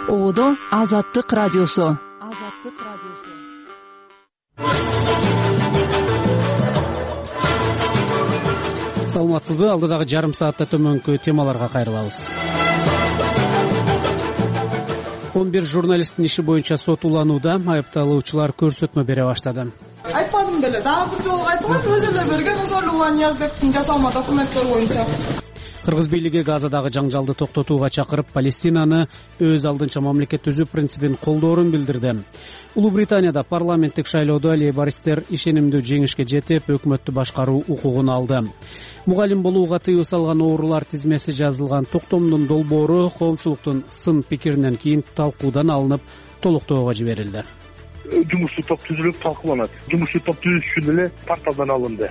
Оодо Азаттык радиосу. Саламатсызбы? Алдыдагы жарым саатта төмөнкү темаларга кайрылабыз. 11 журналисттин иши боюнча сот уланууда, айыпталуучулар көрсөтмө бере баштады. Айтпадым беле, дагы бир жолу айтып коет, өзү эле берген Узарлуулан Ниязбековдун жасалма документтери боюнча. Кыргыз бийлиги Газадагы жаңжалды токтотууга чакырып, Палестинаны өз алдынча мамлекет түзүү принцибин колдоорун билдирди. Улуу Британияда парламенттик шайлоодо лейбористтер ишенимдүү жеңишке жетип, өкмөттү башкаруу укугун алды. Мугалим болууга тыюу салган оорулар тизмеси жазылган токтомдун долбоору коомчулуктун сын пикиринен кийин талкуудан алынып, толуктоого жиберилди. Жумуштуу топ түзүлүп талкууланат. Жумуштуу топ түзүш үчүн эле порталдан алынды.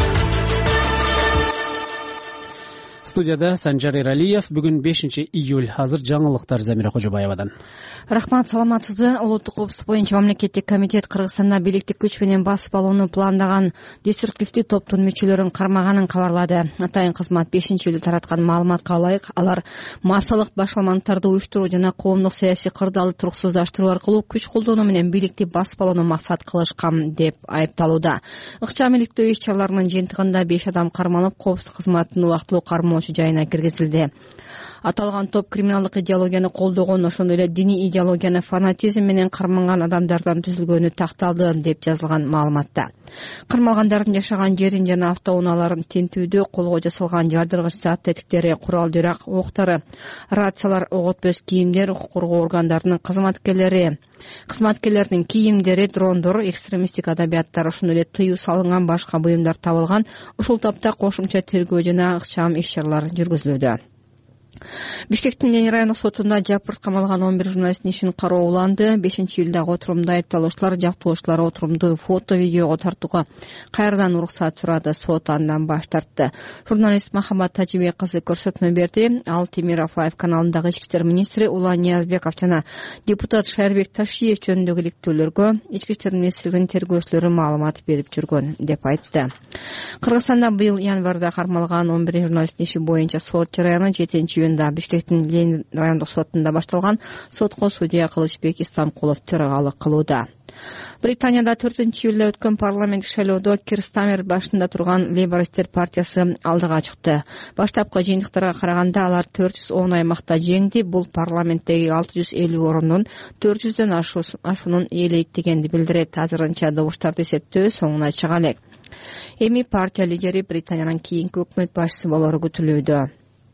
Студияда Санжар Эралиев. Бүгүн 5-июль. Азыр жаңылыктар Замира Кожобаевадан. Рахмат, саламатсызбы? Улуттук коопсуздук боюнча мамлекеттик комитет Кыргызстанда бийликти күч менен басып алууну пландаган деструктивдүү топтун мүчөлөрүн кармаганын кабарлады. Атайын кызмат 5-июлда тараткан маалыматка ылайык, алар массалык башаламанттарды уюштуруу жана коомдук саясий кырдаалды туруксуздаштыруу аркылуу күч колдонуу менен бийликти басып алууну максат кылышкан деп айыпталууда. Ыкчам иликтөө иш-чараларынын жыйынтыгында 5 адам кармалып, коопсуздук кызматтын убактылуу кармоочу жайына киргизилди. Аталган топ криминалдык идеологияны колдогон, ошондой эле диний идеологияны фанатизм менен карманган адамдардан түзүлгөнү такталды деп жазылган маалыматта. Кармалгандардын жашаган жерин жана автоунааларын тинтүүдө колго жасалган жардыргыч зат тетиктери, курал-жарак, октары, рациялар, ок өтпөс кийимдер, укук коргоо органдарынын кызматкерлеринин кийимдери, дрондор, экстремисттик адабияттар, ошондой эле тыюу салынган башка буюмдар табылган. Ушул топто кошумча тергөө жана ыкчам иш-чаралар жүргүзүлүүдө. Бишкектин Лени райондук сотунда жапырт камалган 11 журналисттин ишин кароо уланды. 5-июлдагы отурумда айыпталуучулар жактоочулар отурумду фото-видеого тартууга кайрадан уруксат сурады. Сот андан баш тартты. Журналист Махамбат Тажибек кызы көрсөтмө берди. Ал Темир Афаев каналындагы ички иштер министри Улан Ниязбеков жана депутат Шайырбек Ташиев жөнүндөгү иликтөөлөргө ички иштер министрлигинин тергөөчүлөрү маалымат берип жүргөн деп айтты. Кыргызстанда быйыл январда кармалган 11 журналисттин иши боюнча сот жараяны 7-июнда Бишкектин Лени райондук сотунда башталган. Сотко судья Кылычбек Истамкулов төрагалык кылууда. Британияда 4-июлда өткөн парламенттик шайлоодо Кир Стармер башында турган лейбористтер партиясы алдыга чыкты. Баштапкы жыйынтыктарга караганда алар 410 аймакта жеңди. Бул парламенттеги 650 орундун 400дөн ашуунун ээлейт билдирет. Азырынча добуштарды эсептөө соңуна чыга элек. Эми партия лидери Британиянын кийинки өкмөт башчысы болору күтүлүүдө.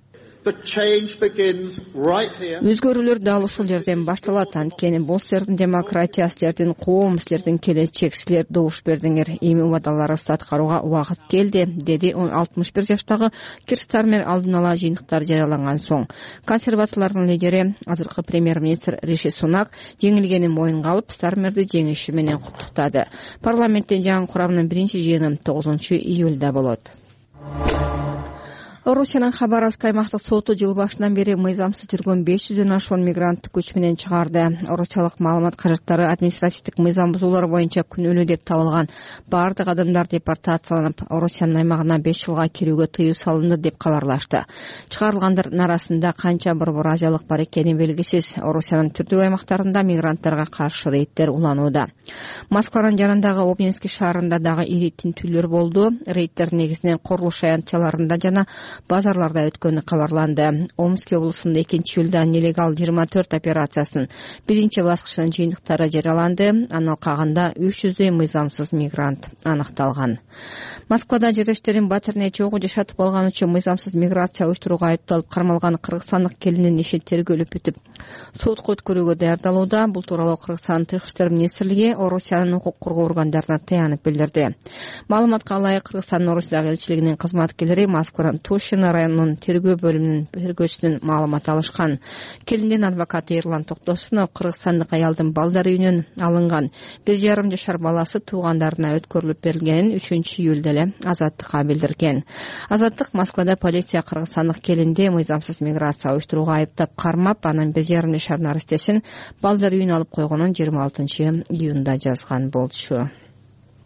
Өзгөрүүлөр дал ушул жерден башталат. Анткени бул силердин демократия, силердин коом, силердин келечек, силер добуш бердиңер. Эми убадаларыбызды аткарууга убакыт келди, деди 61 жаштагы Кир Стармер алдын ала жыйынтыктар жарыяланган соң. Консерваторлордун лидери, азыркы премьер-министр Риши Сунак жеңилгенин моюнга алып, Стармерди жеңиши менен куттуктады. Парламенттин жаңы курамынын биринчи жыйыны 9-июлда болот. Орусиянын Хабаровск аймактык соту жыл башынан бери мыйзамсыз жүргөн 500дөн ашуун мигрантты күч менен чыгарды. Орусиялык маалымат каражаттары административдик мыйзам бузуулар боюнча күнөөлүү деп табылган бардык адамдар депортацияланып, Орусиянын аймагына 5 жылга кирүүгө тыюу салынды деп кабарлашты. Чыгарылгандардын арасында канча борбор азиялык бар экени белгисиз. Орусиянын түрдүү аймактарында мигранттарга каршы рейдтер уланууда. Москванын жанындагы Обнинский шаарында дагы ири тинтүүлөр болду. Рейдтер негизинен курулуш аянтчаларында жана базарларда өткөнү кабарланды. Омск облусунда 2-июлда нелегал 24 операциясынын биринчи баскычынын жыйынтыктары жарыяланды. Анын кагында 300дөй мыйзамсыз мигрант аныкталган. Москвада жердештерин батирне чогуу жашатып алган үчүн мыйзамсыз миграция уюштурууга айыпталып кармалган кыргызстандык келиндин иши тергөөлүп бүтүп, сотко өткөрүүгө даярдалууда. Бул тууралуу Кыргызстан Тышкы иштер министрлиги Орусиянын укук коргоо органдарына таянып билдирди. Маалыматка ылайык, Кыргызстандын Орусиядагы элчилигинин кызматкерлери Москванын Тушино районунун тергөө бөлүмүнүн тергөөчүсүнөн маалымат алышкан. Келиндин адвокаты Эрлан Токтосунов кыргызстандык аялдын балдар үйүнөн алынган 1,5 жашар баласы туугандарына өткөрүлүп берилгенин 3-июлда эле Азаттыкка билдирген. Азаттык Москвада полиция кыргызстандык келинди мыйзамсыз миграция уюштурууга айыптап кармап, анын 1,5 жашар наристесин балдар үйүнө алып койгонун 26-июнда жазган болчу.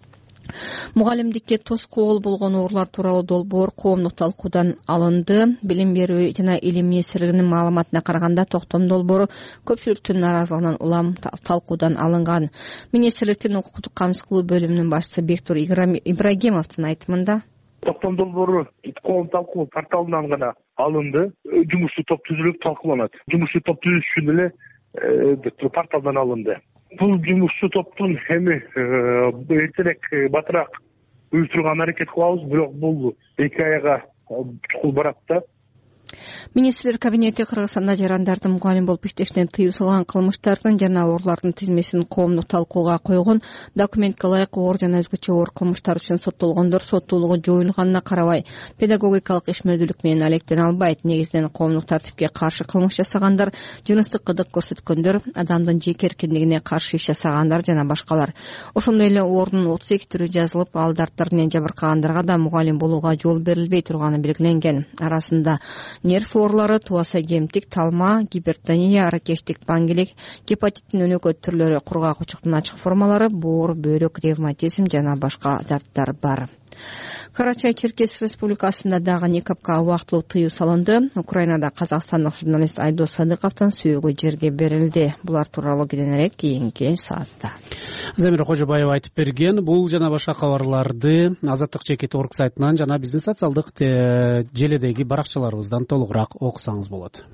Мугалимдикке тоскоол болгон оорлар тууралуу долбоор коомдук талкуудан алынды. Билим берүү жана илим министрлигинин маалыматына караганда токтом долбоору көпчүлүктүн нааразылыгынан улам талкуудан алынган. Министрликтин укуктук камсыз кылуу бөлүмүнүн башчысы Бектур Ибрагимовдун айтымында токтом долбоору коом талкуу порталынан гана алынды. Жумуштуу топ түзүлүп талкууланат. Жумуштуу топ түзүш үчүн эле порталдан алынды. Бул жумушчу топтун эми эртерээк батыраак уюштурганга аракет кылабыз, бирок бул 2 айга чукул барат да. Министрлер кабинети Кыргызстанда жарандарды мугалим болуп иштешинен тыюу салган кылмыштардын жана оорлардын тизмесин коомдук талкууга койгон. Документке ылайык оор жана өзгөчө оор кылмыштар үчүн соттолгондор соттуулугу жоюлганына карабай педагогикалык ишмердүүлүк менен алектене албайт. Негизинен коомдук тартипке каршы кылмыш жасагандар, жыныстык кыдык көрсөткөндөр, адамдын жеке эркиндигине каршы иш жасагандар жана башкалар. Ошондой эле оордун 32 түрү жазылып, балдардар менен жабыркагандарга да мугалим болууга жол берилбей турганы белгиленген. Арасында нерв оорулары, туаса кемтик, талма, гипертония, аракештик, пангелек, гепатиттин өнөкөт түрлөрү, кургак учуктун ачык формалары, боор, бөйрөк, ревматизм жана башка дарттар бар. Карачай-Черкес Республикасында дагы никапка убактылуу тыюу салынды. Украинада казакстандык журналист Айдос Садыковдун сүйөгү жерге берилди. Булар тууралуу кийинирээк кийинки саатта. Замира Кожобаева айтып берген. Бул жана башка кабарларды Азаттык чекит орг сайтынан жана биздин социалдык желедеги баракчаларыбыздан толугураак окусаңыз болот.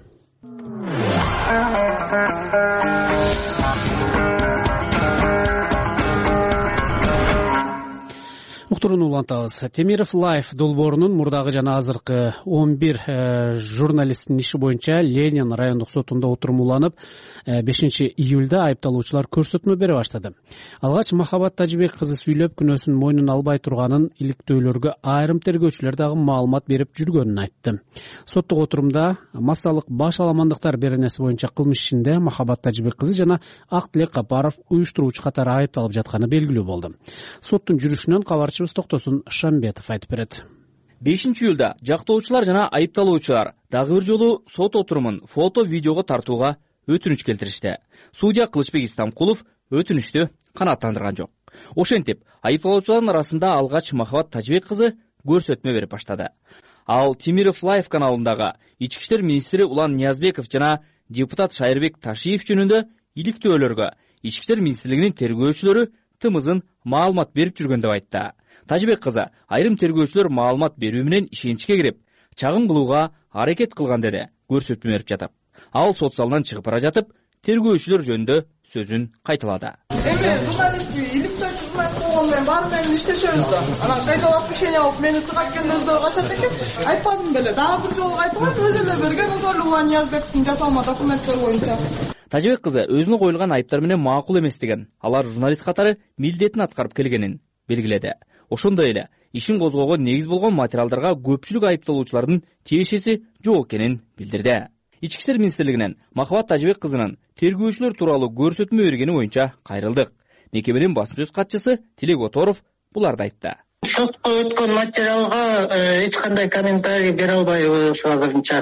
Уктурууну улантабыз. Темиров Лайф долбоорунун мурдагы жана азыркы 11 журналисттин иши боюнча Ленин райондук сотунда отурумуланып, 5-июлда айыпталуучулар көрсөтмө бере баштады. Алгач Махабат Тажибек кызы сүйлөп, күнөөсүн мойнун албай турганын, иликтөөлөргө айрым тергөөчүлөр дагы маалымат берип жүргөнүн айтты. Соттук отурумда массалык баш аламандыктар беренеси боюнча кылмыш ишинде Махабат Тажибек кызы жана Актилек Капаров уюштуруучу катары айыпталып жатканы белгилүү болду. Соттун жүрүшүнөн кабарчыбыз Токтосун Шамбетов айтып берет. 5-июлда жактоочулар жана айыпталуучулар дагы бир жолу сот отурумун фото-видеого тартууга өтүнүч келтиришти. Судья Кылычбек Истамкулов өтүнүчтү канааттандырган жок. Ошентип, айыпталуучулардын арасында алгач Махабат Тажибек кызы көрсөтмө берип баштады. Ал Темиров Лайф каналындагы Ички иштер министри Улан Ниязбеков жана депутат Шайырбек Ташиев жөнүндө иликтөөлөргө Ички иштер министрлигинин тергөөчүлөрү тымызын маалымат берип жүргөн деп айтты. Тажибек кызы айрым тергөөчүлөр маалымат берүү менен ишеничке кирип, чагым кылууга аракет кылган деди көрсөтмө берип жатып. Ал сот залынан чыгып бара жатып, тергөөчүлөр жөнүндө сөзүн кайталады. Эми журналист иликтөөчү журналист болгондо эми баары менен иштешебиз да. Анан кайдалап отпущение алып мени тыгат экен өздөрү качат экен. Айтпадым беле. Дагы бир жолу кайталап өзү эле берген ошол Улан Ниязбековдун жасалма документтери боюнча. Тажибек кызы өзүнө коюлган айыптар менен макул эмес деген, алар журналист катары милдетин аткарып келгенин белгиледи. Ошондой эле ишин козгоого негиз болгон материалдарга көпчүлүк айыпталуучулардын тиешеси жок экенин билдирди. Ички иштер министрлигинен Махабат Тажибек кызынын тергөөчүлөр тууралуу көрсөтмө бергени боюнча кайрылдык. Мекеменин басма сөз катчысы Тилек Оторов буларды айтты. Сотко өткөн материалга эч кандай комментарий бере албайбыз азырынча.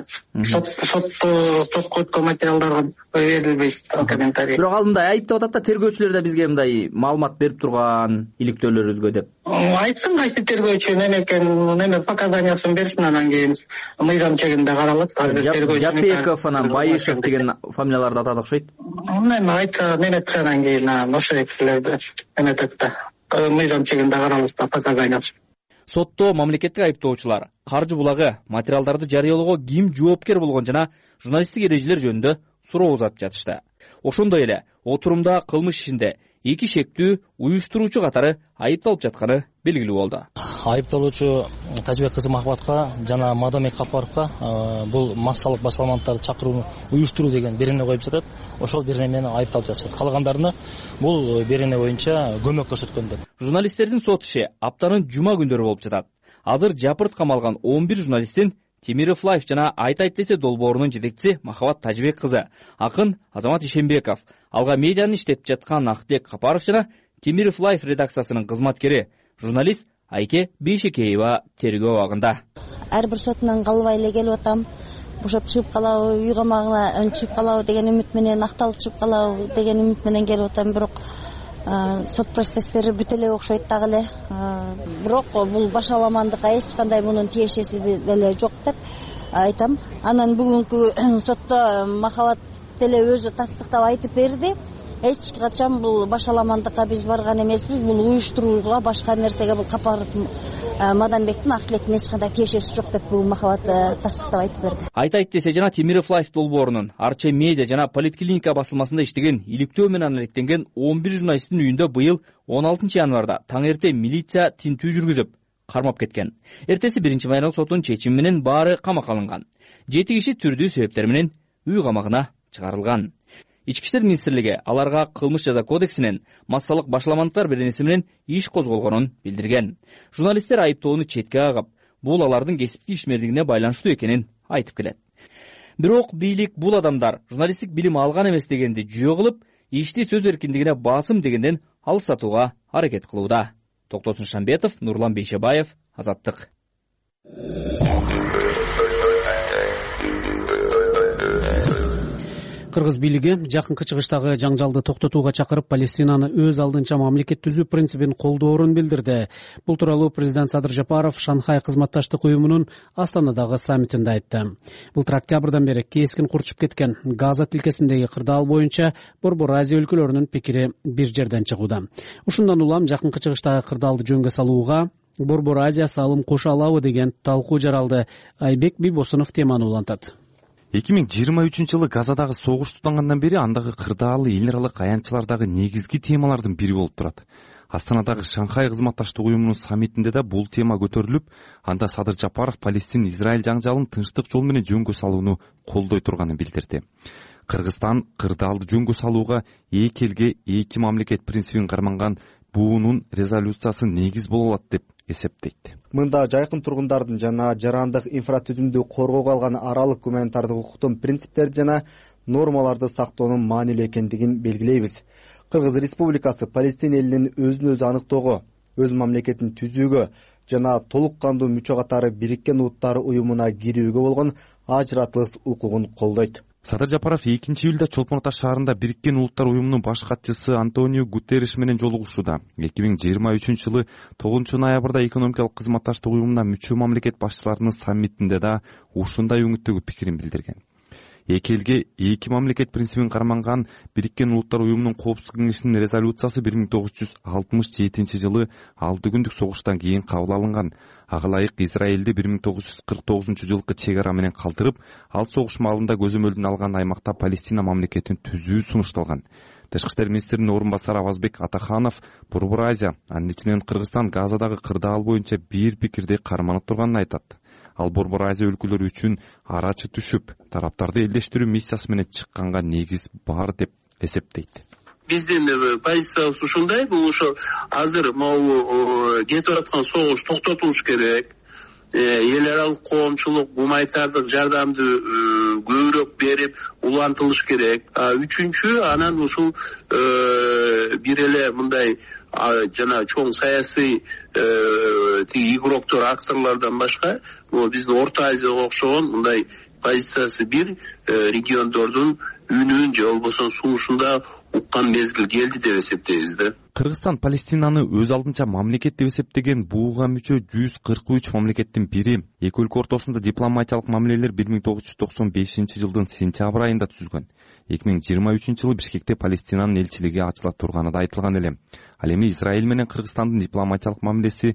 Сотко өткөн материалдарга берилбейт комментарий. Бирок ал мындай айыптап атат да, тергөөчүлөр да бизге мындай маалымат берип турган иликтөөлөрүбүзгө деп. Айтсын кайсы тергөөчү неме экен, показаниясын берсин, анан кийин мыйзам чегинде каралат. Жапеков, анан Баишев деген фамилияларды атады окшойт. Эме айтса неметсе анан кийин ошол кишилерди эметет да. Мыйзам чегинде каралат показаниясы. Сотто мамлекеттик айыптоочулар каржы булагы материалдарды жарыялоого ким жоопкер болгон жана журналисттик эрежелер жөнүндө суроо узатып жатышты. Ошондой эле отурумда кылмыш ишинде 2 шектүү уюштуруучу катары айыпталып жатканы белгилүү болду. Айыпталуучу Тажибек кызы Махабатка жана Мадамек Капаровка бул массалык баш аламандыктарды чакырууну уюштуруу деген берене коюп жатат. Ошол берене менен айыпталып жатышат. Калгандарына бул берене боюнча көмөк көрсөткөн деп. Журналисттердин сот иши аптанын жума күндөрү болуп жатат. Азыр жапырт камалган 11 журналисттин Темиров Лайф жана Айт десе долбоорунун жетекчиси Махабат Тажибек кызы, акын Азамат Ишенбеков, алга медианы иштетип жаткан Актилек Капаров жана Темиров Лайф редакциясынын кызматкери журналист Айке Бейшекеева тергөө абагында. Ар бир сотунан калбай эле келип атам. Бошоп чыгып калабы, үй камагына чыгып калабы деген үмүт менен, акталып чыгып калабы деген үмүт менен келип атам. Бирок сот процесстери бүтө эле окшойт дагы эле. Бирок бул башаламандыкка эч кандай мунун тиешеси деле жок деп айтам. Анан бүгүнкү сотто Махабат деле өзү тастыктап айтып берди. Эч качан бул башаламандыкка биз барган эмеспиз, бул уюштурууга, башка нерсеге бул Капаров Маданбектин Актилектин эч кандай тиешеси жок деп бүгүн Махабат тастыктап айтып берди. Айтайт десе жана Темиров Лайф долбоорунун Арча медиа жана Политклиника басылмасында иштеген иликтөө менен алектенген 11 журналисттин үйүндө быйыл 16 январда таң эрте милиция тинтүү жүргүзүп кармап кеткен. Эртеси 1-майралык соттун чечими менен баары камакка алынган. 7 киши түрдүү себептер менен үй камагына чыгарылган. Ички иштер министрлиги аларга кылмыш жаза кодексинен массалык башаламандыктар беренеси менен иш козголгонун билдирген. Журналисттер айыптоону четке кагып, бул алардын кесиптик ишмердигине байланыштуу экенин айтып келет. Бирок бийлик бул адамдар журналисттик билим алган эмес дегенди жүйө кылып, ишти сөз эркиндигине басым дегенден алыстатууга аракет кылууда. Токтосун Шамбетов, Нурлан Бейшебаев, Азаттык. Кыргыз бийлиги жакынкы чыгыштагы жаңжалды токтотууга чакырып, Палестинаны өз алдынча мамлекет түзүү принцибин колдоорун билдирди. Бул тууралуу президент Садыр Жапаров Шанхай кызматташтык уюмунун Астанадагы саммитинде айтты. Былтыр октябрдан бери кескин курчуп кеткен Газа тилкесиндеги кырдаал боюнча Борбор Азия өлкөлөрүнүн пикири бир жерден чыгууда. Ушундан улам жакынкы чыгыштагы кырдаалды жөнгө салууга Борбор Азия салым кошо алабы деген талкуу жаралды. Айбек Бибосунов теманы улантат. 2023-жылы Газадагы согуш тутангандан бери андагы кырдаалы эл аралык аянтчылардагы негизги темалардын бири болуп турат. Астанадагы Шанхай кызматташтык уюмунун саммитинде да бул тема көтөрүлүп, анда Садыр Жапаров Палестин-Израиль жаңжалын тынчтык жол менен жөнгө салууну колдой турганын билдирди. Кыргызстан кырдаалды жөнгө салууга эки элге эки мамлекет принцибин карманган буунун резолюциясы негиз боло алат деп эсептейт. Мында жайкын тургундардын жана жарандык инфратүзүмдү коргоого алган аралык гуманитардык укуктун принциптерди жана нормаларды сактоонун маанилүү экендигин белгилейбиз. Кыргыз Республикасы Палестин элинин өзүн өзү аныктоого, өз мамлекетин түзүүгө жана толук кандуу мүчө катары Бириккен Улуттар уюмуна кирүүгө болгон ажыратылыс укугун колдойт. Садыр Жапаров 2-июлда Чолпон Ата шаарында Бириккен Улуттар уюмунун баш катчысы Антонио Гутерриш менен жолугушууда. 2023-жылы 9-ноябрда экономикалык кызматташтык уюмуна мүчө мамлекет башчыларынын саммитинде да ушундай үмүттөгү пикирин билдирген. Эки элге эки мамлекет принцибин карманган Бириккен Улуттар уюмунун Коопсуздук кеңешинин резолюциясы 1967-жылы 6 күндүк согуштан кийин кабыл алынган. Ага ылайык Израилди 1949-жылкы чек ара менен калтырып, ал согуш маалында көзөмөлдүн алган аймакта Палестина мамлекетин түзүү сунушталган. Тышкы иштер министринин орун басары Авазбек Атаханов Борбор Азия, анын ичинен Кыргызстан Газадагы кырдаал боюнча бир пикирде карманып турганын айтат. Ал Борбор Азия өлкөлөрү үчүн арачы түшүп, тараптарды элдештирүү миссиясы менен чыкканга негиз бар деп эсептейт. Биздин позициябыз ушундай, бул ошо азыр могу кетип аткан согуш токтотулуш керек. Эл аралык коомчулук гуманитардык жардамды көбүрөөк берип улантылыш керек. Үчүнчү, анан ушул бир эле мындай жана чоң саясий игроктор, акторлордон башка биздин Орто Азияга окшогон мындай позициясы бир региондордун үнүн же болбосо сунушунда уккан мезгил келди деп эсептейбиз да. Кыргызстан Палестинаны өз алдынча мамлекет деп эсептеген бууга мүчө 143 мамлекеттин бири. Эки өлкө ортосунда дипломатиялык мамилелер 1995-жылдын сентябрь айында түзүлгөн. 2023-жылы Бишкекте Палестинанын элчилиги ачыла турганы да айтылган эле. Ал эми Израиль менен Кыргызстандын дипломатиялык мамилеси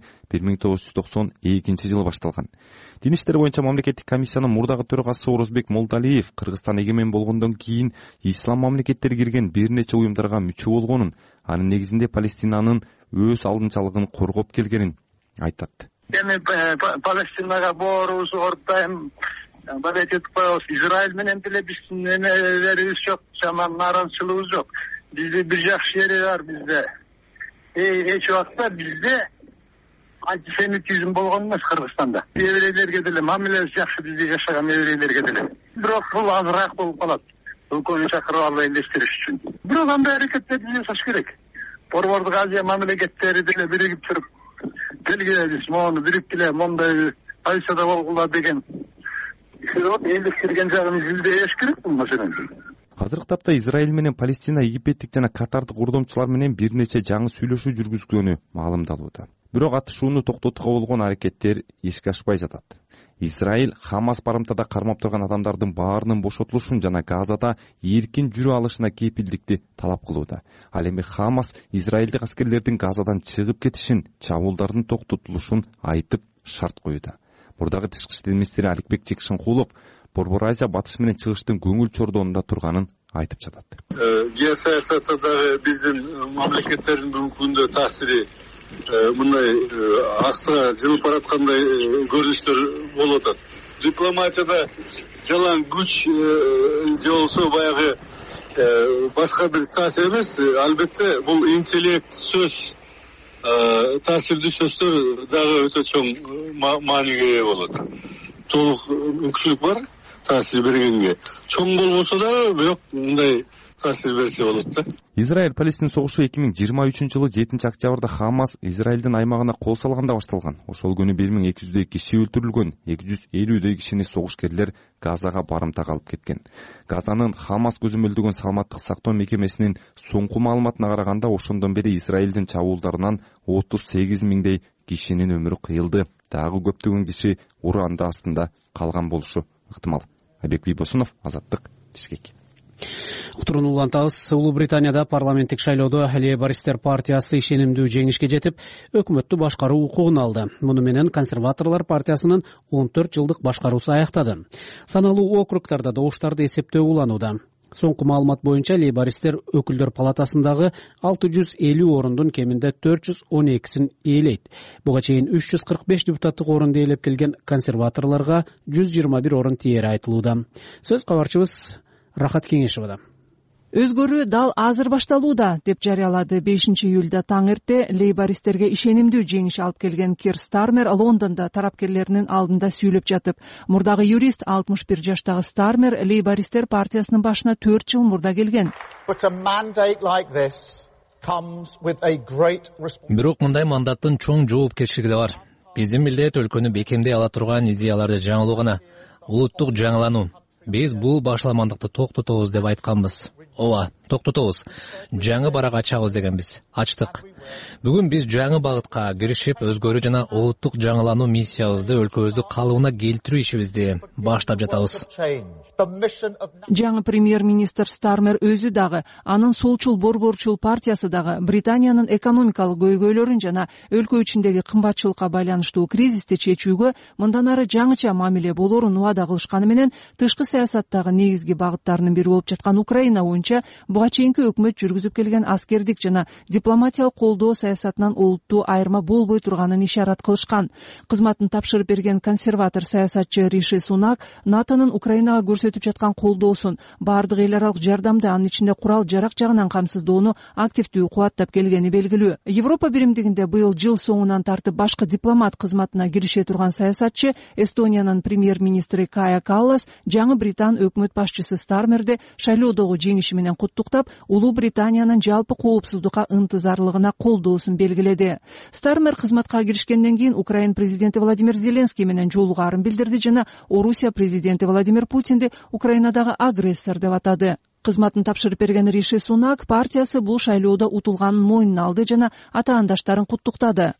1992-жылы башталган. Дин иштери боюнча мамлекеттик комиссиянын мурдагы төрагасы Орозбек Молдалиев Кыргызстан эгемен болгондон кийин ислам мамлекеттери кирген бир нече уюмдарга мүчө болгонун, анын негизинде Палестинанын өз алдынчалыгын коргоп келгенин айтат. Эми Палестинага боорубузду ордайм балетип коебуз. Израиль менен деле биздин эмелерибиз жок, жаман нааразычылыгыбыз жок. Бизде бир жакшы жери бар бизде. Эч убакта бизде антисемитизм болгон эмес Кыргызстанда. Еврейлерге деле мамилебиз жакшы, бизде жашаган еврейлерге деле. Бирок бул азыраак болуп калат. Өлкөнү чакырып алып элдештириш үчүн. Бирок андай аракеттерди жасаш керек. Борбордук Азия мамлекеттери деле биригип туруп, белгилебиз, мону бириктиле, мондай позицияда болгула деген. Элдештирген жагын изилдеш керек бул маселени. азыркы тапта Израиль менен Палестина египеттик жана катардык урдомчулар менен бир нече жаңы сүйлөшүү жүргүзгөнү маалымдалууда. Бирок атышууну токтотууга болгон аракеттер ишке ашпай жатат. Израиль Хамас барымтада кармап турган адамдардын баарынын бошотулушун жана Газада эркин жүрө алышына кепилдикти талап кылууда. Ал эми Хамас израилдик аскерлердин Газадан чыгып кетишин, чабуулдардын токтотулушун айтып шарт коюуда. Мурдагы тышкы иштер министри Аликбек Чекшенкулов Борбор Азия батыш менен чыгыштын көңүл чордоонунда турганын айтып жатат. Геосаясаттагы биздин мамлекеттердин бүгүнкү күндө таасири мындай акса жылып бараткандай көрүнүштөр болуп атат. Дипломатияда жалаң күч же болбосо баягы башка бир таасир эмес, албетте бул интеллект, сөз, таасирдүү сөздөр дагы өтө чоң мааниге ээ болот. Толук мүмкүнчүлүк бар таасир бергенге. Чоң болбосо дагы бирок мындай таасир берсе болот да. Израиль-Палестин согушу 2023-жылы 7-октябрда Хамас Израилдин аймагына кол салганда башталган. Ошол күнү 1200 киши өлтүрүлгөн, 250 кишини согушкерлер Газага барымтага алып кеткен. Газанын Хамас көзөмөлдөгөн саламаттык сактоо мекемесинин соңку маалыматына караганда ошондон бери Израилдин чабуулдарынан 38 миңдей кишинин өмүрү кыйылды. Дагы көптөгөн киши уру анды астында калган болушу ыктымал. Айбек Бийбосунов, Азаттык, Бишкек. Уктурууну улантабыз. Улуу Британияда парламенттик шайлоодо Лейбористтер партиясы ишенимдүү жеңишке жетип, өкмөттү башкаруу укугун алды. Муну менен консерваторлор партиясынын 14 жылдык башкаруусу аяктады. Саналуу округтарда добуштарды эсептөө уланууда. Соңку маалымат боюнча лейбористтер өкүлдөр палатасындагы 650 орундун кеминде 412син ээлейт. Буга чейин 345 депутаттык орунду ээлеп келген консерваторлорго 121 орун тиери айтылууда. Сөз кабарчыбыз Рахат Кеңешевада. Өзгөрүү дал азыр башталууда, деп жарыялады 5-июлда таң эрте лейбористтерге ишенимдүү жеңиш алып келген Кир Стармер Лондондо тарапкерлеринин алдында сүйлөп жатып. Мурдагы юрист 61 жаштагы Стармер лейбористтер партиясынын башына 4 жыл мурда келген. Бирок мындай мандаттын чоң жоопкерчилиги да бар. Биздин милдет өлкөнү бекемдей ала турган идеяларды жаңылоо гана. Улуттук жаңылануу. Биз бул башаламандыкты токтотобуз деп айтканбыз. Ооба, токтотобуз. Жаңы барак ачабыз дегенбиз. Ачтык. Бүгүн биз жаңы багытка киришип, өзгөрүү жана улуттук жаңылануу миссиябызды өлкөбүздү калыбына келтирүү ишибизди баштап жатабыз. Жаңы премьер-министр Стармер өзү дагы, анын солчул борборчул партиясы дагы Британиянын экономикалык көйгөйлөрүн жана өлкө ичиндеги кымбатчылыкка байланыштуу кризисти чечүүгө мындан ары жаңыча мамиле болорун убада кылышканы менен тышкы саясаттагы негизги багыттарынын бири болуп жаткан Украина боюнча буга чейинки өкмөт жүргүзүп келген аскердик жана дипломатиялык колдоо саясатынан олуттуу айырма болбой турганын ишарат кылышкан. Кызматын тапшырып берген консерватор саясатчы Риши Сунак НАТОнун Украинага көрсөтүп жаткан колдоосун, баардык эл аралык жардамды, анын ичинде курал жарак жагынан камсыздоону активдүү кубаттап келгени белгилүү. Европа биримдигинде быйыл жыл соңунан тартып башкы дипломат кызматына кирише турган саясатчы Эстониянын премьер-министри Кая Каллас жаңы британ өкмөт башчысы Стармерди шайлоодогу жеңиши менен куттуктап, Улуу Британиянын жалпы коопсуздукка ынтызарлыгына колдоосун белгиледи. Стармер кызматка киришкенден кийин Украина президенти Владимир Зеленский менен жолугаарын билдирди жана Орусия президенти Владимир Путинди Украинадагы агрессор деп атады. Кызматын тапшырып берген Риши Сунак партиясы бул шайлоодо утулганын мойнуна алды жана атаандаштарын куттуктады.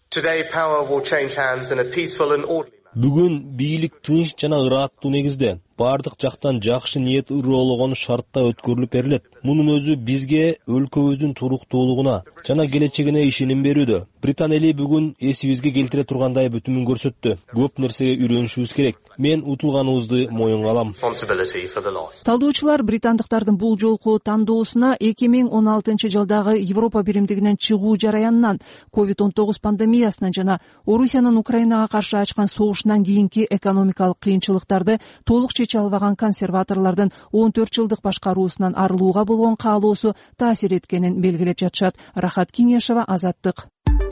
Бүгүн бийлик тынч жана ыраттуу негизде бардык жактан жакшы ниет ырыологон шартта өткөрүлүп берилет. Мунун өзү бизге өлкөбүздүн туруктуулугуна жана келечегине ишеним берүүдө. Британ эли бүгүн эсибизге келтире тургандай бүтүмүн көрсөттү. Көп нерсеге үйрөнүшүбүз керек. Мен утулганыбызды моюнга алам. Талдоочулар британдыктардын бул жолку тандоосуна 2016-жылдагы Европа биримдигинен чыгуу жараянынан, COVID-19 пандемиясынан жана Орусиянын Украинага каршы ачкан согушунан кийинки экономикалык кыйынчылыктарды толук чече албаган консерваторлордун 14 жылдык башкаруусунан арылууга болгон каалоосу таасир эткенин белгилеп жатышат. Рахат Кеңешева, Азаттык.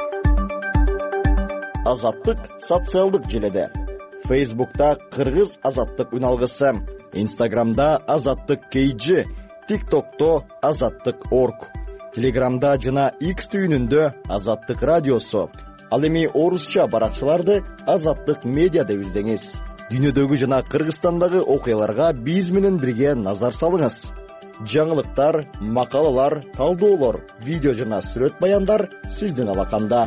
Азаттык социалдык желеде. Facebook'ta Кыргыз Азаттык үналгысы, Instagram'da Азаттык KG, TikTok'ta Азаттык.org, Telegram'da жана X түйүнүндө Азаттык радиосу. Ал эми орусча баракчаларды Азаттык медиа деп издеңиз. Дүйнөдөгү жана Кыргызстандагы окуяларга биз менен бирге назар салыңыз. жаңылыктар, макалалар, талдоолор, видео жана сүрөт баяндар сиздин алаканда.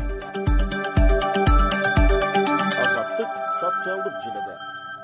Азаттык социалдык желеде.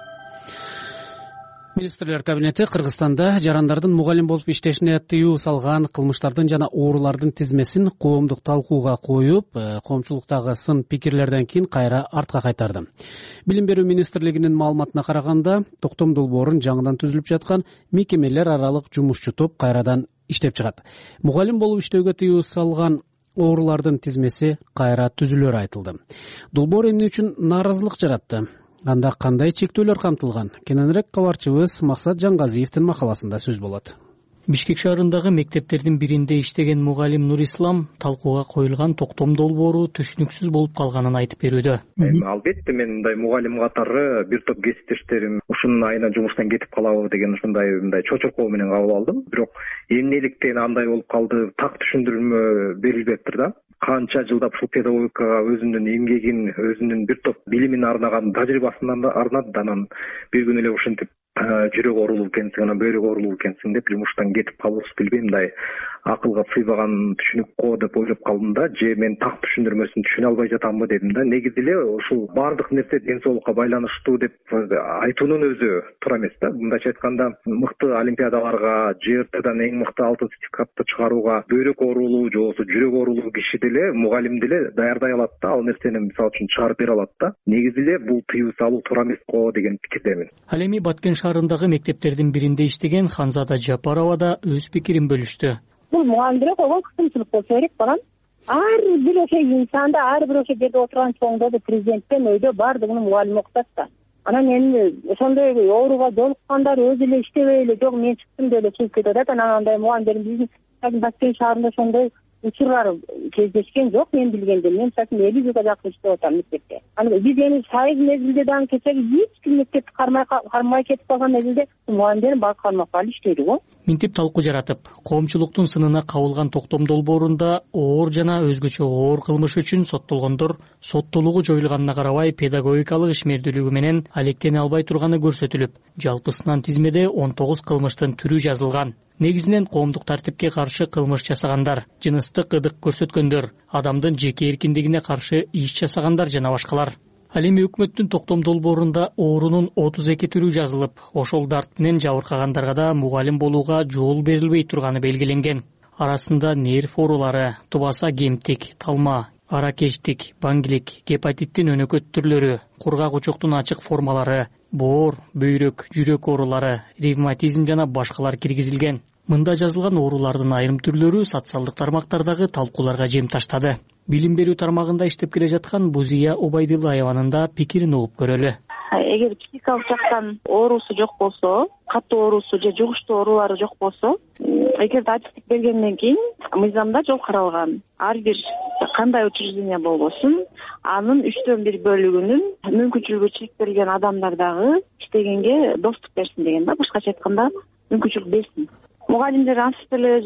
Министрлер кабинети Кыргызстанда жарандардын мугалим болуп иштешине тыюу салган кылмыштардын жана оорулардын тизмесин коомдук талкууга коюп, коомчулуктагы сын пикирлерден кийин кайра артка кайтарды. Билим берүү министрлигинин маалыматына караганда, токтом долбоорун жаңыдан түзүлүп жаткан мекемелер аралык жумушчу топ кайрадан иштеп чыгат. Мугалим болуп иштөөгө тыюу салган оорулардын тизмеси кайра түзүлөрү айтылды. Долбоор эмне үчүн нааразылык жаратты? Анда кандай чектөөлөр камтылган? Кененирээк кабарчыбыз Максат Жаңгазиевдин макаласында сөз болот. Бишкек шаарындагы мектептердин биринде иштеген мугалим Нурислам талкууга коюлган токтом долбоору түшүнүксүз болуп калганын айтып берүүдө. Албетте мен мындай мугалим катары бир топ кесиптештерим ушунун айынан жумуштан кетип калабы деген ушундай чочуркоо менен кабыл алдым. Бирок эмнеликтен андай болуп калды, так түшүндүрмө берилбептир да. Канча жылдап ушул педагогикага өзүнүн эмгегин, өзүнүн бир топ билимин арнаган тажрыйбасын арнады, анан бир күнү эле ушинтип жүрөк оорулуу экенсиң, анан бөйрөк оорулуу экенсиң деп жумуштан кетип калуусу билбейм, мындай акылга сыйбаган түшүнүк деп ойлоп калдым да, же мен так түшүндүрмөсүн түшүнө албай жатамбы дедим да. Негизи эле ушул баардык нерсе ден соолукка байланыштуу деп айтуунун өзү туура эмес да. Мындайча айтканда, мыкты олимпиадаларга, ЖРТдан эң мыкты алтын сертификатты чыгарууга бөйрөк оорулуу же болбосо жүрөк оорулуу киши деле мугалим деле даярдай алат да, ал нерсени мисалы үчүн чыгарып бере алат да. Негизи эле бул тыюу салуу туура эмес го деген пикирдемин. Ал эми Баткен шаарындагы мектептердин биринде иштеген Ханзада Жапарова да өз пикирин бөлүштү. Бул мугалимдер койгон кысымчылык болсо керек балам. Ар бир ошо инсанда, ар бир ошо жерде отурган чоңдорду президенттен өйдө баардыгын мугалим окутат да. Анан эми ошондой ооруга жолуккандар өзү эле иштебей эле, жок мен чыктым деп эле чыгып кетип атат. Анан андай мугалимдердин биздин Баткен шаарында ошондой учурлар кездешкен жок мен билгенде. Мен чакын 50 жылга жакын иштеп атам мектепте. Аны биз эми сайыз мезгилде дагы кечеги эч ким мектепти кармай кетип калган мезгилде мугалимдер барып кармакка алып иштейди го. Минтип талкуу жаратып, коомчулуктун сынына кабылган токтом долбоорунда оор жана өзгөчө оор кылмыш үчүн соттолгондор соттуулугу жоюлганына карабай педагогикалык ишмердүүлүгү менен алектене албай турганы көрсөтүлүп, жалпысынан тизмеде 19 кылмыштын түрү жазылган. Негизинен коомдук тартипке каршы кылмыш жасагандар, жыныстык ыдык көрсөткөндөр, адамдын жеке эркиндигине каршы иш жасагандар жана башкалар. Ал эми өкмөттүн токтом долбоорунда оорунун 32 түрү жазылып, ошол дарт менен жабыркагандарга да мугалим болууга жол берилбей турганы белгиленген. Арасында нерв оорулары, тубаса кемтик, талма, аракештик, баңгилик, гепатиттин өнөкөт түрлөрү, кургак учуктун ачык формалары, боор, бөйрөк, жүрөк оорулары, ревматизм жана башкалар киргизилген. Мында жазылган оорулардын айрым түрлөрү социалдык тармактардагы талкууларга жем таштады. Билим берүү тармагында иштеп келе жаткан Бузия Убайдылаеванын да пикирин угуп көрөлү. Эгер психикалык жактан оорусу жок болсо, катуу оорусу же жугуштуу оорулары жок болсо, эгерде ачыктык бергенден кийин мыйзамда жол каралган. Ар бир кандай учреждение болбосун, анын 1/3 бөлүгүнүн мүмкүнчүлүгү чектелген адамдар дагы иштегенге доступ берсин деген да. Башкача айтканда, мүмкүнчүлүк берсин. Мугалимдер антип эле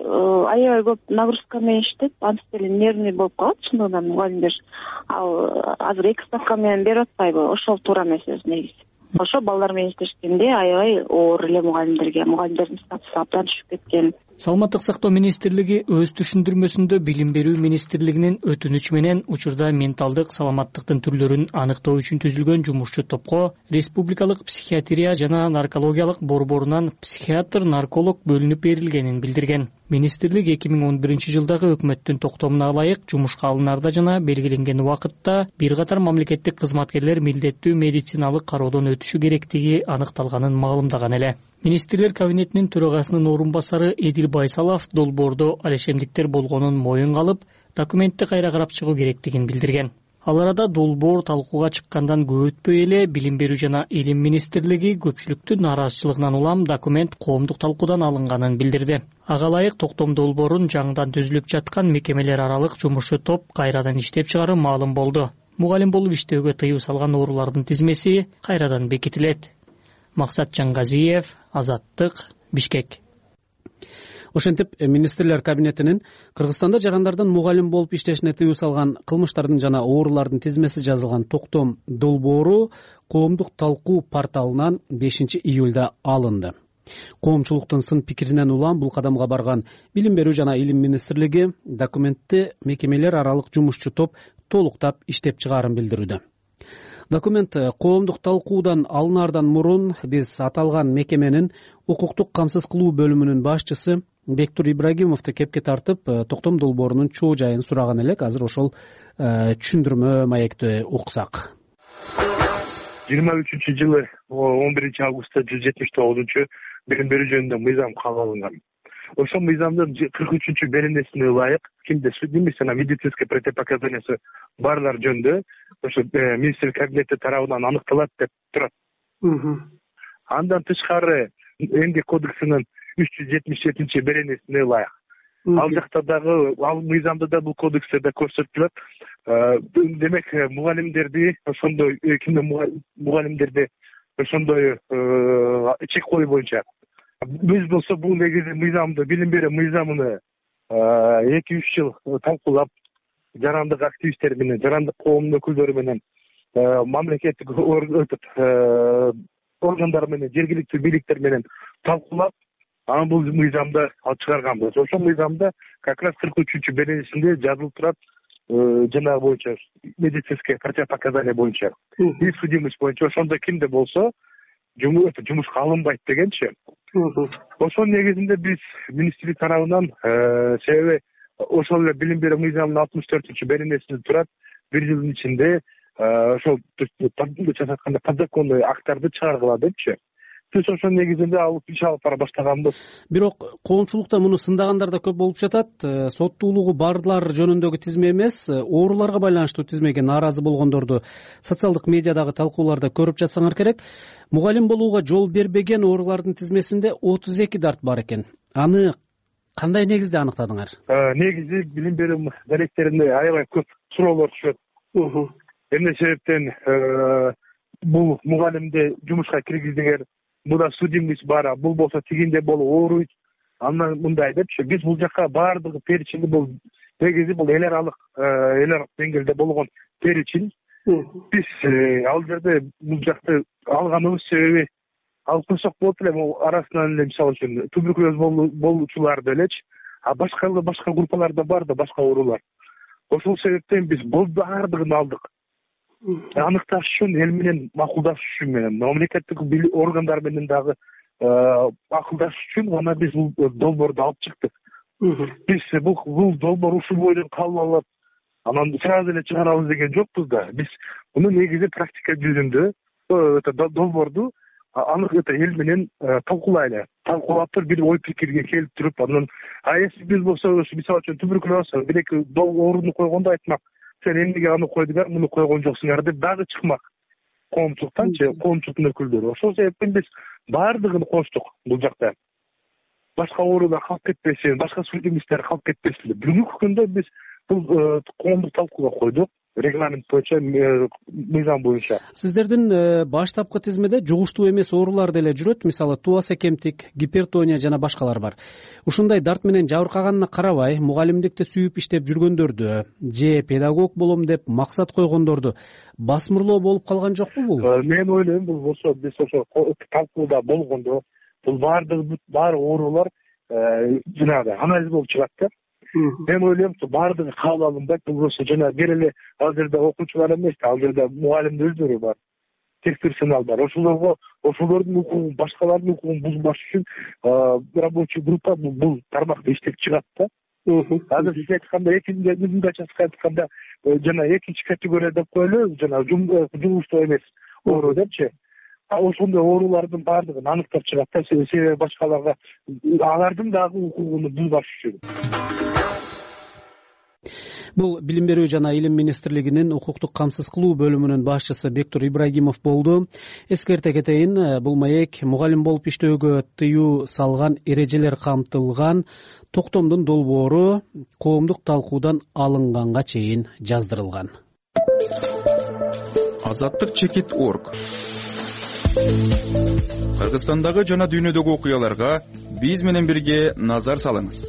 аябай көп нагрузка менен иштеп, антип эле нервный болуп калат чындыгында мугалимдер. Ал азыр 2 ставка менен берип атпайбы? Ошол туура эмес өзү негизи. Ошо балдар менен иштешкенде аябай оор эле мугалимдердин статусу абдан түшүп кеткен. Саламаттык сактоо министрлиги өз түшүндүрмөсүндө Билим берүү министрлигинин өтүнүч менен учурда менталдык саламаттыктын түрлөрүн аныктоо үчүн түзүлгөн жумушчу топко республикалык психиатрия жана наркологиялык борборунан психиатр-нарколог бөлүнүп берилгенин билдирген. Министрлик 2011 жылдагы өкмөттүн токтомуна ылайык жумушка алынарда жана белгиленген убакытта бир катар мамлекеттик кызматкерлер милдеттүү медициналык кароодон өтүшү керектиги аныкталганын маалымдаган эле. Министрлер кабинетинин төрагасынын орун басары Эдил Байсалов долбоордо алешемдиктер болгонун моюнга алып, документти кайра карап чыгуу керектигин билдирген. Ал арада долбоор талкууга чыккандан көп өтпөй эле Билим берүү жана Илим министрлиги көпчүлүктүн нааразычылыгынан улам документ коомдук талкуудан алынганын билдирди. Ага ылайык токтом долбоорун жаңыдан түзүлүп жаткан мекемелер аралык жумушчу топ кайрадан иштеп чыгаруу маалым болду. Мугалим болуп иштөөгө тыюу салган оорулардын тизмеси кайрадан бекитилет. Максат Жаңгазиев, Азаттык, Бишкек. Ошентип, министрлер кабинетинин Кыргызстанда жарандардын мугалим болуп иштешине тыюу салган кылмыштардын жана оорулардын тизмеси жазылган токтом долбоору коомдук талкуу порталынан 5 июлда алынды. Коомчулуктун сын пикиринен улам бул кадамга барган Билим берүү жана Илим министрлиги документти мекемелер аралык жумушчу топ толуктап иштеп чыгаарын билдирүүдө. Документ коомдук талкуудан алынаардан мурун биз аталган мекеменин укуктук камсыз кылуу бөлүмүнүн башчысы Бектур Ибрагимовду кепке тартып, токтом долбоорунун чоо жайын сураган элек. Азыр ошол түшүндүрмө маекти уксак. 23-жылы 11 августта 179 билим берүү жөнүндө мыйзам кабыл алынган. Ошол мыйзамдын 43 беренесине ылайык кимде судимость жана медицинский противопоказаниясы барлар жөнүндө ошо министрлик кабинети тарабынан аныкталат деп турат. Андан тышкары эмгек кодексинин 377 беренесине ылайык. Ал жакта дагы, ал мыйзамда да бул кодексте да көрсөтүлөт. Демек, мугалимдерди ошондой мугалимдерди ошондой чек коюу боюнча биз болсо бул негизи мыйзамды, билим берүү мыйзамын 2-3 жыл талкуулап, жарандык активисттер менен, жарандык коомдун өкүлдөрү менен, мамлекеттик органдар менен, жергиликтүү бийликтер менен талкуулап, анан бул мыйзамды алып чыгарганбыз. Ошол мыйзамда как раз 43 беренесинде жазылып турат, жанагы боюнча медицинские противопоказания боюнча, судимость боюнча ошондо кимде болсо жумушка алынбайт дегенчи. Ошонун негизинде биз министрлик тарабынан себеби ошол эле билим берүү мыйзамынын 64 беренесинде турат, 1 жылдын ичинде ошол жасатканда подзаконный акттарды чыгаргыла депчи. Биз ошонун негизинде алып иш алып бара баштаганбыз. Бирок коомчулукта муну сындагандар да көп болуп жатат. Соттуулугу барлар жөнүндөгү тизме эмес, ооруларга байланыштуу тизмеге нааразы болгондорду социалдык медиадагы талкууларда көрүп жатсаңар керек. Мугалим болууга жол бербеген оорулардын тизмесинде 32 дарт бар экен. Аны кандай негизде аныктадыңар? Негизи билим берүү даректеринде аябай көп суроолор түшөт. Эмне себептен бул мугалимди жумушка киргиздиңер, мында судимость бар, бул болсо тигинде болуп ооруйт, андан мындай депчи. Биз бул жакка баардыгы перечинди, бул негизи бул эл аралык деңгээлде болгон перечин. Биз ал жерде бул жакты алганыбыз себеби алып койсок болот эле, арасынан эле мисалы үчүн туберкулез болуучулар делечи, а башка группаларда бар да башка оорулар. Ошол себептен биз бул баардыгын алдык. Аныкташ үчүн, эл менен макулдашыш үчүн, мамлекеттик органдар менен дагы акылдашыш үчүн ана биз бул долбоорду алып чыктык. Биз бул долбоор ушул бойдон кабыл алып, анан сразу эле чыгарабыз деген жокпуз да. Биз муну негизи практика жүзүндө долбоорду анык эл менен талкуулайлы. Талкуулап туруп бир ой пикирге келип туруп, анан если биз болсо мисалы үчүн туберкулез бир-эки ооруну койгондо айтмак, сен эмнеге аны койдуңар, муну койгон жоксуңар деп дагы чыкмак коомчулуктанчы, коомчулуктун өкүлдөрү. Ошол себептен биз баардыгын коштук бул жакта. Башка оорулар калып кетпесин, башка судимостьтер калып кетпесин деп. Бүгүнкү күндө биз бул коомдук талкууга койдук, регламент боюнча, мыйзам боюнча. Сиздердин баштапкы тизмеде жугуштуу эмес оорулар деле жүрөт, мисалы туба секемтик, гипертония жана башкалар бар. Ушундай дарт менен жабыркаганына карабай, мугалимдикти сүйүп иштеп жүргөндөрдү же педагог болом деп максат койгондорду басмырлоо болуп калган жокпу бул? Мен ойлойм, бул болсо биз ошо талкууда болгондо бул баары оорулар жанагы анализ болуп чыгат да. Мен ойлойм, баардыгы кабыл алынбайт. Бул болсо жана бир эле ал жерде окуучулар эмес, ал жерде мугалимдер өздөрү бар, персонал бар. Ошолордун укугун, башкалардын укугун бузбаш үчүн рабочий группа бул тармакта иштеп чыгат да. Азыр сиз айтканда айтканда жана экинчи категория деп коелу, жана жугуштуу эмес оору депчи. Ошондой оорулардын баардыгын аныктап чыгат да, себеби башкаларга алардын дагы укугун бузбаш үчүн. Бул Билим берүү жана Илим министрлигинин укуктук камсыз кылуу бөлүмүнүн башчысы Бектур Ибрагимов болду. Эскерте кетейин, бул маек мугалим болуп иштөөгө тыюу салган эрежелер камтылган токтомдун долбоору коомдук талкуудан алынганга чейин жаздырылган. Азаттык.org Кыргызстандагы жана дүйнөдөгү окуяларга биз менен бирге назар салыңыз.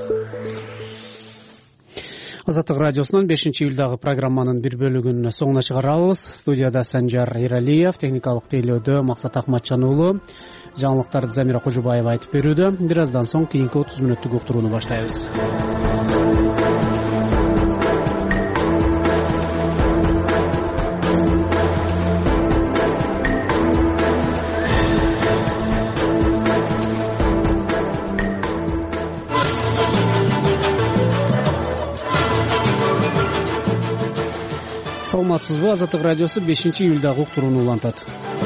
Азаттык радиосунун 5-июлдагы программанын бир бөлүгүн соңуна чыгарабыз. Студияда Санжар Эралиев, техникалык тейлөөдө Максат Акматжан уулу. жаңылыктарды Замира Кожубаева айтып берүүдө. Бир аздан соң кийинки 30 мүнөттүк уктурууну баштайбыз. Саламатсызбы? Азаттык радиосу 5-июлдагы уктурууну улантат.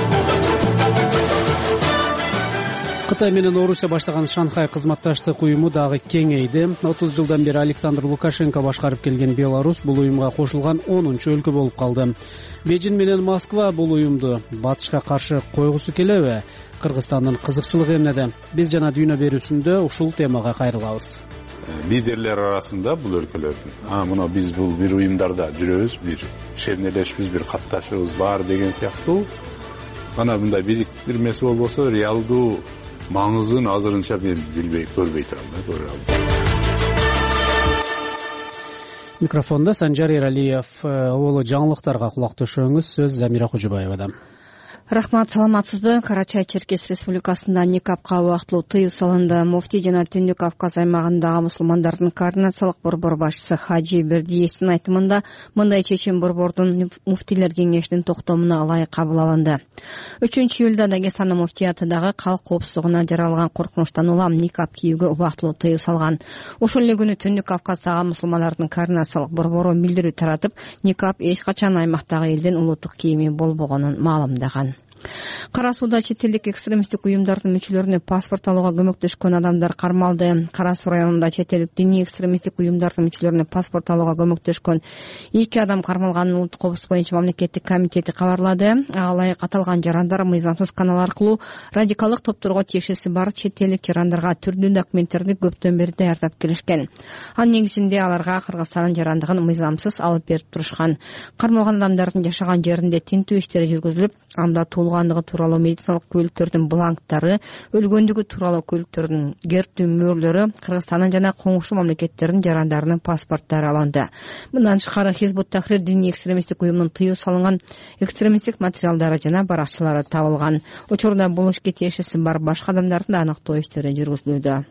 Кытай менен Орусия баштаган Шанхай кызматташтык уюму дагы кеңейди. 30 жылдан бери Александр Лукашенко башкарып келген Беларусь бул уюмга кошулган 10-чу өлкө болуп калды. Бейжин менен Москва бул уюмду батышка каршы койгусу келеби? Кыргызстандын кызыкчылыгы эмнеде? Биз жана дүйнө берүүсүндө ушул темага кайрылабыз. Лидерлер арасында бул өлкөлөрдүн мына биз бул бир уюмдарда жүрөбүз, бир шемнелешибиз, бир катташыбыз бар деген сыяктуу гана мындай бириктирмеси болбосо реалдуу маңызын азырынча мен билбей, көрбөй турам. Микрофонда Санжар Эралиев. Олу жаңылыктарга кулак төшөңүз. Сөз Замира Кожубаевада. Рахмат, саламатсызбы? Карачай-Черкес Республикасында никапка убактылуу тыюу салынды. Муфтий жана Түндүк Кавказ аймагындагы мусулмандардын координациялык борбор башчысы Хаджи Бердиевдин айтымында мындай чечим борбордун муфтийлер кеңешинин токтомуна ылайык кабыл алынды. 3-июлда Дагестандын муфтиятыдагы калк коопсуздугуна жаралган коркунучтан улам никап кийүүгө убактылуу тыюу салган. Ошол эле күнү Түндүк Кавказдагы мусулмандардын координациялык борбору билдирүү таратып, никап эч качан аймактагы элдин улуттук кийими болбогонун маалымдаган. Кара сууда чет элдик экстремисттик уюмдардын мүчөлөрүнө паспорт алууга көмөктөшкөн адамдар кармалды. Кара Суу районунда чет элдик диний экстремисттик уюмдардын мүчөлөрүнө паспорт алууга көмөктөшкөн 2 адам кармалганын Улуттук коопсуздук боюнча мамлекеттик комитети кабарлады. Ага ылайык аталган жарандар мыйзамсыз канал аркылуу радикалдык топторго тиешеси бар чет элдик жарандарга түрдүү документтерди көптөн бери даярдап келишкен. Анын негизинде аларга Кыргызстандын жарандыгын мыйзамсыз алып берип турушкан. Кармалган адамдардын жашаган жеринде тинтүү иштери жүргүзүлүп, анда туулгандыгы тууралуу медициналык көлүктөрдүн бланктары, өлгөндүгү тууралуу көлүктөрдүн керттүү мөөрлөрү, Кыргызстандын жана коңшу мамлекеттердин жарандарынын паспорттары алынды. Мындан тышкары Хизбут Тахрир диний экстремисттик уюмунун тыюу салынган экстремисттик материалдары жана баракчалары табылган. Учурда бул ишке тиешеси бар башка адамдарды аныктоо иштери жүргүзүлүүдө.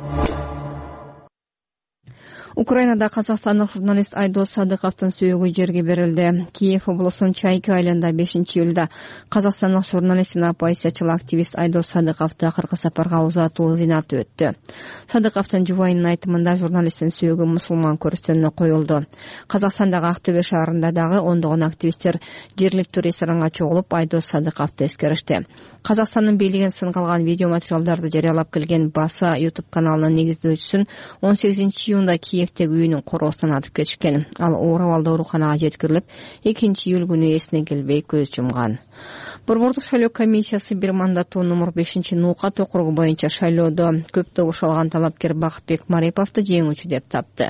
Украинада казакстандык журналист Айдос Садыковдун сөөгү жерге берилди. Киев облусунун Чайки айылында 5-июлда казакстандык журналист жана оппозициячыл активист Айдос Садыковду акыркы сапарга узатуу зыйнаты өттү. Садыковдун жубайынын айтымында журналисттин сөөгү мусулман көрүстөнүнө коюлду. Казакстандагы Актөбө шаарында дагы ондогон активисттер жергиликтүү ресторанга чогулуп Айдос Садыковду эскеришти. Казакстандын бийлигин сынга алган видео материалдарды жарыялап келген Баса YouTube каналынын негиздөөчүсүн 18-июнда Киевтеги үйүнүн короосунан атып кетишкен. Ал оор абалда ооруканага жеткирилип, 2-июль күнү эсине келбей көз жумган. Борбордук шайлоо комиссиясы бир мандаттуу номер 5-Нукат округу боюнча шайлоодо көп добуш алган талапкер Бакытбек Мариповду жеңүүчү деп тапты.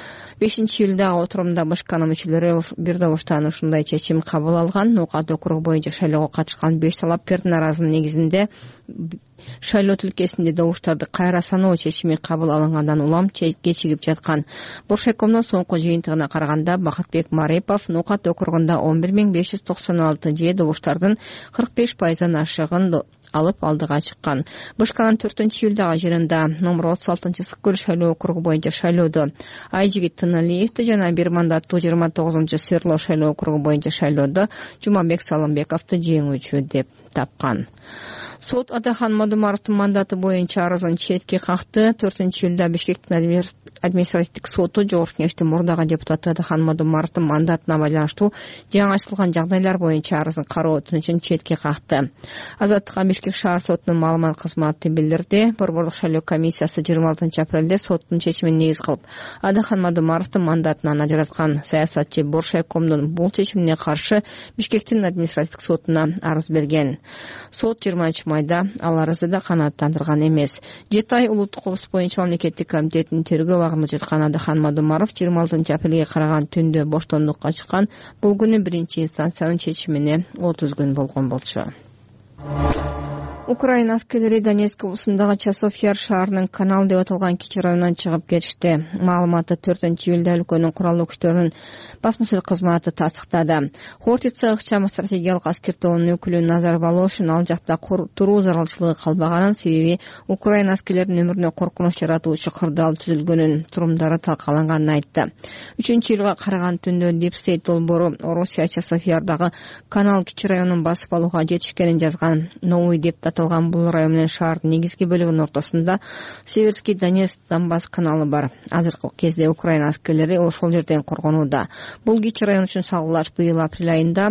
5-июлда отурумда БШКнын мүчөлөрү бир добуштан ушундай чечим кабыл алган. Нукат округу боюнча шайлоого катышкан 5 талапкердин арасынын негизинде шайлоо тилкесинде добуштарды кайра саноо чечими кабыл алынгандан улам кечигип жаткан. Боршайкомдун соңку жыйынтыгына караганда Бакытбек Марипов Нукат округунда 11596 же добуштардын 45% ашыгын алып алдыга чыккан. БШКнын 4-июлдагы жыйынында номер 36-Ысык көл шайлоо округу боюнча шайлоодо Айжигит Тыналиевди жана бир мандаттуу 29-Свердлов шайлоо округу боюнча шайлоодо Жумабек Салымбековду жеңүүчү деп тапкан. Сот Адахан Мадумаровдун мандаты боюнча арызын четке какты. 4-июлда Бишкектин административдик соту Жогорку Кеңештин мурдагы депутаты Адахан Мадумаровдун мандатына байланыштуу жаңы ачылган жагдайлар боюнча арызын кароо өтүнүчүн четке какты. Азаттыкка Бишкек шаар сотунун маалымат кызматы билдирди. Борбордук шайлоо комиссиясы 26-апрелде соттун чечимин негиз кылып Адахан Мадумаровдун мандатынан ажыраткан саясатчы Боршайкомдун бул чечимине каршы Бишкектин административдик сотуна арыз берген. Сот 20-майда ал арызды да канааттандырган эмес. Жетай улуттук коопсуздук боюнча мамлекеттик комитетинин тергөө абагында жаткан Адахан Мадумаров 26-апрелге караган түндө боштондукка чыккан. Бул күнү биринчи инстанциянын чечимине 30 күн болгон болчу. Украина аскерлери Донецк облусундагы Часов-Яр шаарынын Канал деп аталган кичи районунан чыгып кетишти. Маалыматты 4-июлда өлкөнүн куралдуу күчтөрүнүн басма-сөз кызматы тастыктады. Хортица ыкчам стратегиялык аскер тобунун өкүлү Назар Волошин ал жакта туруу зарылчылыгы калбаганын, себеби Украина аскерлеринин өмүрүнө коркунуч жаратуучу кырдаал түзүлгөнүн турумдары талкаланганын айтты. 3-июлга караган түндө Deep State долбоору Орусия Часов-Ярдагы Канал кичи районун басып алууга жетишкенин жазган. Новый деп аталган бул район менен шаардын негизги бөлүгүнүн ортосунда Северский Донецк Донбасс каналы бар. Азыркы кезде Украина аскерлери ошол жерден коргонууда. Бул кичи район үчүн салгылаш быйыл апрель айында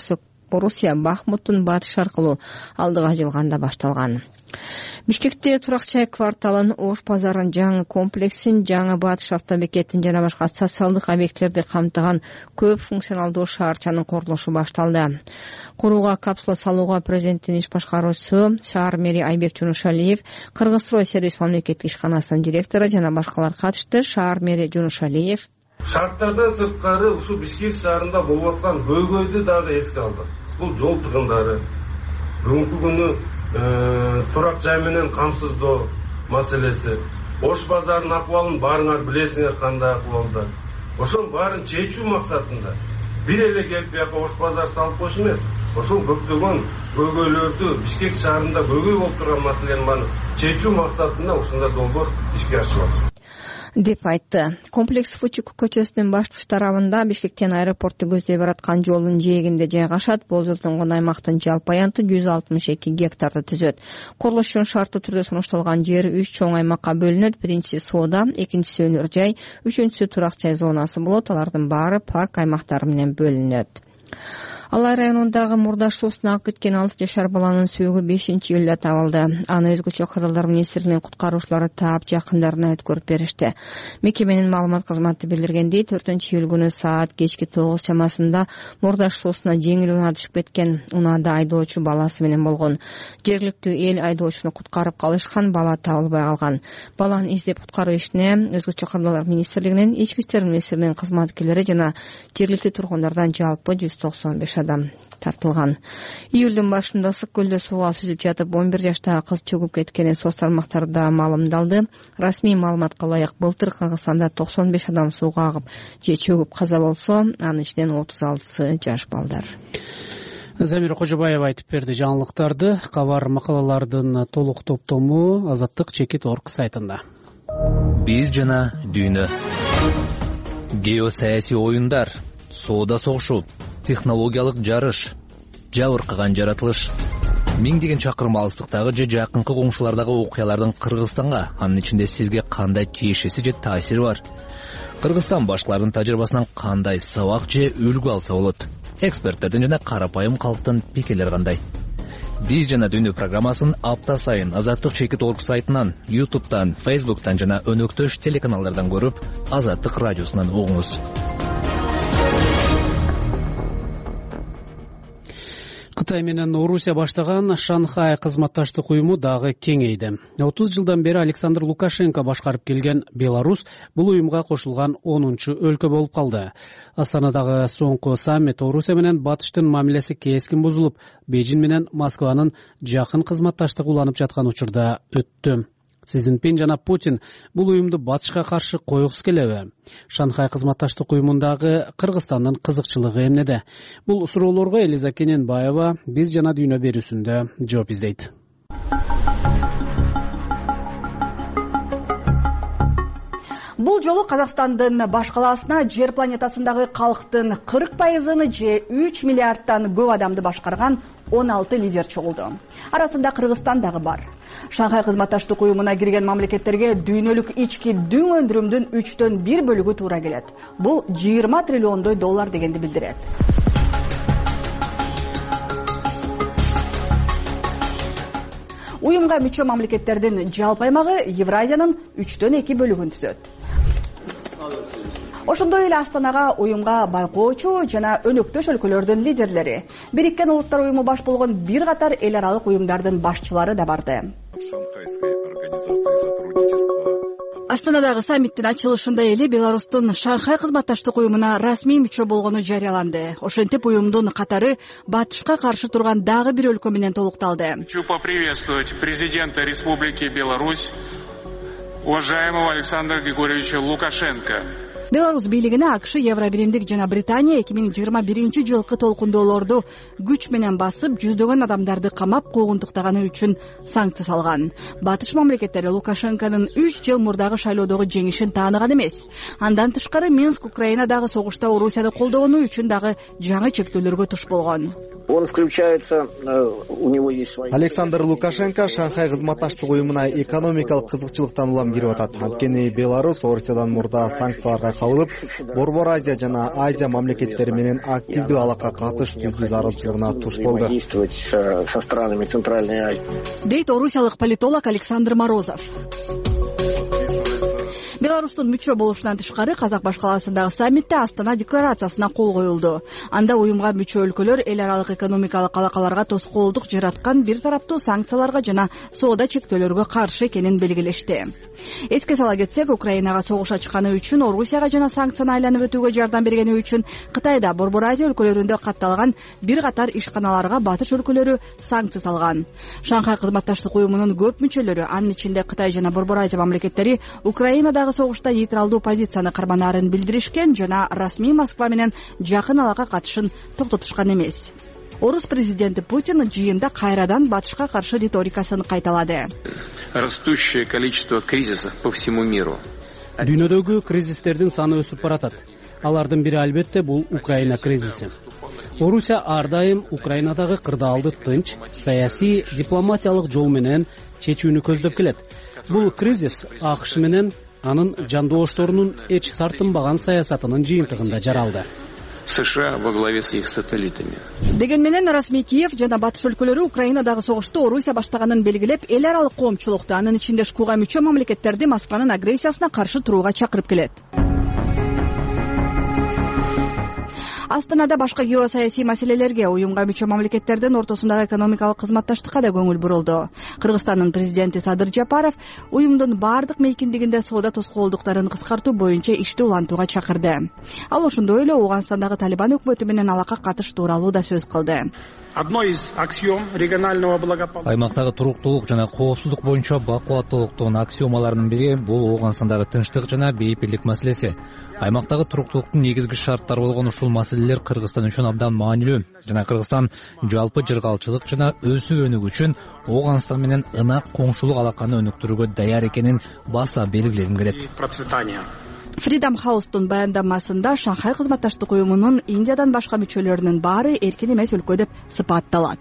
Орусия Бахмуттун батыш аркылуу алдыга жылганда башталган. Бишкекте Турак-Чай кварталын, Ош базарын, жаңы комплексин, жаңы батыш автобекетин жана башка социалдык объекттерди камтыган көп функционалдуу шаарчанын курулушу башталды. Курууга капсула салууга президенттин иш башкаруучусу шаар мэри Айбек Жунушалиев, Кыргызстрой сервис мамлекеттик ишканасынын директору жана башкалар катышты. Шаар мэри Жунушалиев шарттардан сырткары ушул Бишкек шаарында болуп аткан көйгөйдү дагы эске алды. Бул жол тыгындары, бүгүнкү күнү Турак-Жай менен камсыздоо маселеси, Ош базарынын акыбалын баарыңар билесиңер кандай акыбалда. Ошонун баарын чечүү максатында бир эле келип бияка Ош базар салып коюш эмес, ошол көптөгөн көйгөйлөрдү, Бишкек шаарында көйгөй болуп турган маселенин баарын чечүү максатында ушундай долбоор ишке ашырылат деп айтты. Комплекс Фучук көчөсүнүн баштык тарабында Бишкектен аэропорту көздөй бараткан жолдун жээгинде жайгашат. Болжолдонгон аймактын жалпы аянты 162 гектарды түзөт. Курулуш үчүн шарттуу түрдө сунушталган жер 3 чоң аймакка бөлүнөт. Биринчиси соода, экинчиси өнөр жай, үчүнчүсү турак-жай зонасы болот. Алардын баары парк аймактары менен бөлүнөт. Алай районундагы Мурдаш суусуна агып кеткен 6 жашар баланын сөөгү 5-июлда табылды. Аны өзгөчө кырдаалдар министрлигинин куткаруучулары таап жакындарына өткөрүп беришти. Мекеменин маалымат кызматы билдиргендей, 4-июль күнү саат кечки 9 чамасында Мурдаш суусуна жеңил унаа түшүп кеткен. Унаада айдоочу баласы менен болгон. Жергиликтүү эл айдоочуну куткарып калышкан, бала табылбай калган. Баланы издеп куткаруу ишине өзгөчө кырдаалдар министрлигинин, ички иштер министрлигинин кызматкерлери жана жергиликтүү тургундардан жалпы 195 адам тартылган. Июлдун башында Ысык көлдө сууга сүзүп жатып 11 жаштагы кыз чөгүп кеткени соц тармактарда маалымдалды. Расмий маалыматка ылайык былтыр Кыргызстанда 95 адам сууга агып же чөгүп каза болсо, анын ичинен 36-сы жаш балдар. Замира Кожобаева айтып берди жаңылыктарды. Кабар макалалардын толук топтому Азаттык.org сайтында. Биз жана дүйнө. Геосаясий оюндар, соода согушу, технологиялык жарыш, жабыркаган жаратылыш. Миңдеген чакырым алыстыктагы же жакынкы коңшулардагы окуялардын Кыргызстанга, анын ичинде сизге кандай тиешеси же таасири бар? Кыргызстан башкалардын тажрыйбасынан кандай сабак же үлгү алса болот? Эксперттердин жана карапайым калктын пикирлери кандай? Биз жана дүйнө программасын апта сайын Азаттык.org сайтынан, YouTube'дан, Facebook'тан жана өнөктөш телеканалдардан көрүп, Азаттык радиосунан угуңуз. Кытай менен Орусия баштаган Шанхай кызматташтык уюму дагы кеңейди. 30 жылдан бери Александр Лукашенко башкарып келген Беларусь бул уюмга кошулган 10-чу өлкө болуп калды. Астанадагы соңку саммит Орусия менен батыштын мамилеси кескин бузулуп, Бейжин менен Москванын жакын кызматташтыгы уланып жаткан учурда өттү. Си Цзиньпин жана Путин бул уюмду батышка каршы койгусу келеби? Шанхай кызматташтык уюмундагы Кыргызстандын кызыкчылыгы эмнеде? Бул суроолорго Элиза Кененбаева биз жана дүйнө берүүсүндө жооп издейт. Бул жолу Казакстандын баш калаасына жер планетасындагы калктын 40%-ны же 3 миллиардтан көп адамды башкарган 16 лидер чогулду. Арасында Кыргызстан дагы бар. Шанхай кызматташтык уюмуна кирген мамлекеттерге дүйнөлүк ички дүң өндүрүмдүн 1/3 бөлүгү туура келет. Бул 20 триллиондой доллар дегенди билдирет. Уюмга мүчө мамлекеттердин жалпы аймагы Евразиянын 3/2 бөлүгүн түзөт. Ошондой эле Астанага уюмга байкоочу жана өнөктөш өлкөлөрдүн лидерлери, Бириккен Улуттар уюму баш болгон бир катар эл аралык уюмдардын башчылары да барды. Астанадагы саммиттин ачылышында эле Беларустун Шанхай кызматташтык уюмуна расмий мүчө болгону жарыяланды. Ошентип уюмдун катары батышка каршы турган дагы бир өлкө менен толукталды. Хочу поприветствовать президента Республики Беларусь, уважаемого Александра Григорьевича Лукашенко. Беларусь бийлигине АКШ, Евробиримдик жана Британия 2021-жылкы толкундоолорду күч менен басып, жүздөгөн адамдарды камап куугунтуктаганы үчүн санкция салган. Батыш мамлекеттери Лукашенконун 3 жыл мурдагы шайлоодогу жеңишин тааныган эмес. Андан тышкары Минск Украинадагы согушта Орусияды колдогону үчүн дагы жаңы чектөөлөргө туш болгон. Он включается, у него есть свои... Александр Лукашенко Шанхай кызматташтык уюмуна экономикалык кызыкчылыктан улам кирип атат. Анткени Беларусь Орусиядан мурда санкцияларга кабылып, Борбор Азия жана Азия мамлекеттери менен активдүү алака катыш түзүү зарылчылыгына туш болду. Со странами Центральной Азии. Дейт орусиялык политолог Александр Морозов. Беларустун мүчө болушунан тышкары Казак башкаласындагы саммитте Астана декларациясына кол коюлду. Анда уюмга мүчө өлкөлөр эл аралык экономикалык алакаларга тоскоолдук жараткан бир тараптуу санкцияларга жана соода чектөөлөргө каршы экенин белгилешти. Эске сала кетсек, Украинага согуш ачканы үчүн, Орусияга жана санкцияны айланып өтүүгө жардам бергени үчүн Кытайда Борбор Азия өлкөлөрүндө катталган бир катар ишканаларга батыш өлкөлөрү санкция салган. Шанхай кызматташтык уюмунун көп мүчөлөрү, анын ичинде Кытай жана Борбор Азия мамлекеттери, Украинадагы согушта нейтралдуу позицияны карманаарын билдиришкен жана расмий Москва менен жакын алака катышын токтотушкан эмес. Орус президенти Путин жыйында кайрадан батышка каршы риторикасын кайталады. Растущее количество кризисов по всему миру. Дүйнөдөгү кризистердин саны өсүп баратат. Алардын бири албетте бул Украина кризиси. Орусия ар дайым Украинадагы кырдаалды тынч, саясий, дипломатиялык жол менен чечүүнү көздөп келет. Бул кризис АКШ менен анын жандоошторунун эч тартынбаган саясатынын жыйынтыгында жаралды. США во главе с их сателлитами. Деген менен расмий Киев жана батыш өлкөлөрү Украинадагы согушту Орусия баштаганын белгилеп, эл аралык коомчулукту, анын ичинде ШКУга мүчө мамлекеттерди Москванын агрессиясына каршы турууга чакырып келет. Астанада башка геосаясий маселелерге, уюмга мүчө мамлекеттердин ортосундагы экономикалык кызматташтыкка да көңүл бурулду. Кыргызстандын президенти Садыр Жапаров уюмдун бардык мейкиндигинде соода тоскоолдуктарын кыскартуу боюнча ишти улантууга чакырды. Ал ошондой эле Ооганстандагы Талибан өкмөтү менен алака катыш тууралуу да сөз кылды. Одной из аксиом регионального благополучия. Аймактагы туруктуулук жана коопсуздук боюнча бакубаттуулуктун аксиомаларынын бири бул Ооганстандагы тынчтык жана бейпилдик маселеси. Аймактагы туруктуулуктун негизги шарттары болгон ушул маселелер Кыргызстан үчүн абдан маанилүү. Жана Кыргызстан жалпы жыргалчылык жана өсүү өнүгүү үчүн Ооганстан менен ынак коңшулук алаканы өнүктүрүүгө даяр экенин баса белгилегим келет. Freedom House'тун баяндамасында Шанхай кызматташтык уюмунун Индиядан башка мүчөлөрүнүн баары эркин эмес өлкө деп сыпатталат.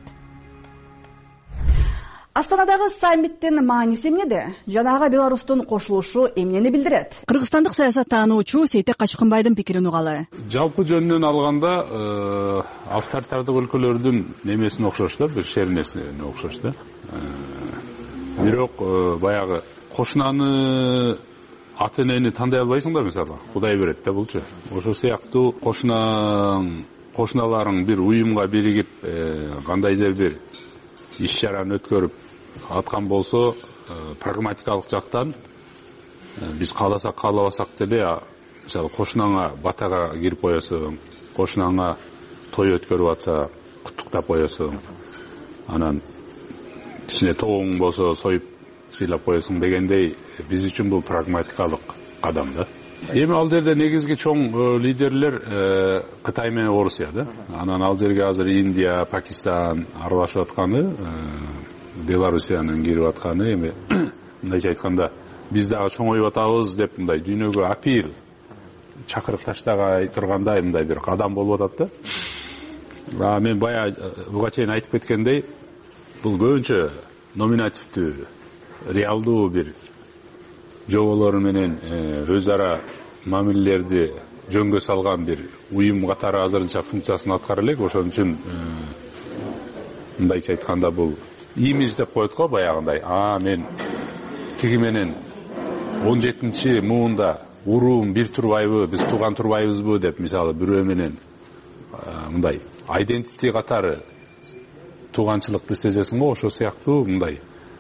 Астанадагы саммиттин мааниси эмнеде? Жанагы Беларустун кошулушу эмнени билдирет? Кыргызстандык саясаттануучу Сейтек Качкынбайдын пикирин угалы. Жалпы жөнүнөн алганда авторитардык өлкөлөрдүн немесине окшош да, бир шернесине окшош да. Бирок баягы кошунаны ата энени тандай албайсың да, мисалы. Кудай берет да булчу. Ошол сыяктуу кошуналарың бир уюмга биригип, кандайдыр бир иш-чараны өткөрүп аткан болсо, прагматикалык жактан биз кааласак каалабасак деле, мисалы кошунаңа батага кирип коесуң, кошунаңа той өткөрүп атса куттуктап коесуң. Анан ичине тоң болсо союп сыйлап коесуң дегендей, биз үчүн бул прагматикалык кадам да. Эми ал жерде негизги чоң лидерлер Кытай менен Орусия да. Анан ал жерге азыр Индия, Пакистан аралашып атканы, Белоруссиянын кирип атканы, эми мындайча айтканда биз дагы чоңоюп атабыз деп мындай дүйнөгө апил чакырып таштагай тургандай мындай бир кадам болуп атат да. Мен бая буга чейин айтып кеткендей, бул көбүнчө номинативдүү, реалдуу бир жоболору менен өз ара мамилелерди жөнгө салган бир уюм катары азырынча функциясын аткара элек. Ошон үчүн мындайча айтканда бул имидж деп коет го баягындай. Мен тиги менен 17-муунда уруум бир турбайбы, биз тууган турбайбызбы деп мисалы бирөө менен мындай айдентити катары тууганчылыкты сезесиң го. Ошол сыяктуу мындай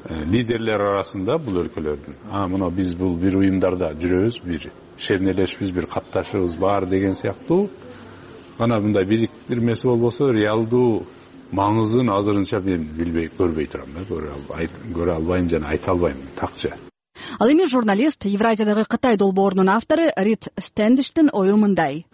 лидерлер арасында бул өлкөлөрдүн мына биз бул бир уюмдарда жүрөбүз, бир шернелешпиз, бир катташыбыз бар деген сыяктуу ана мындай бириктирмеси болбосо реалдуу маңызын азырынча мен билбей көрбөй турам да, көрө албайм жана айта албайм такча. Ал эми журналист Евразиядагы Кытай долбоорунун автору Рид Стэндиштин ою мындай.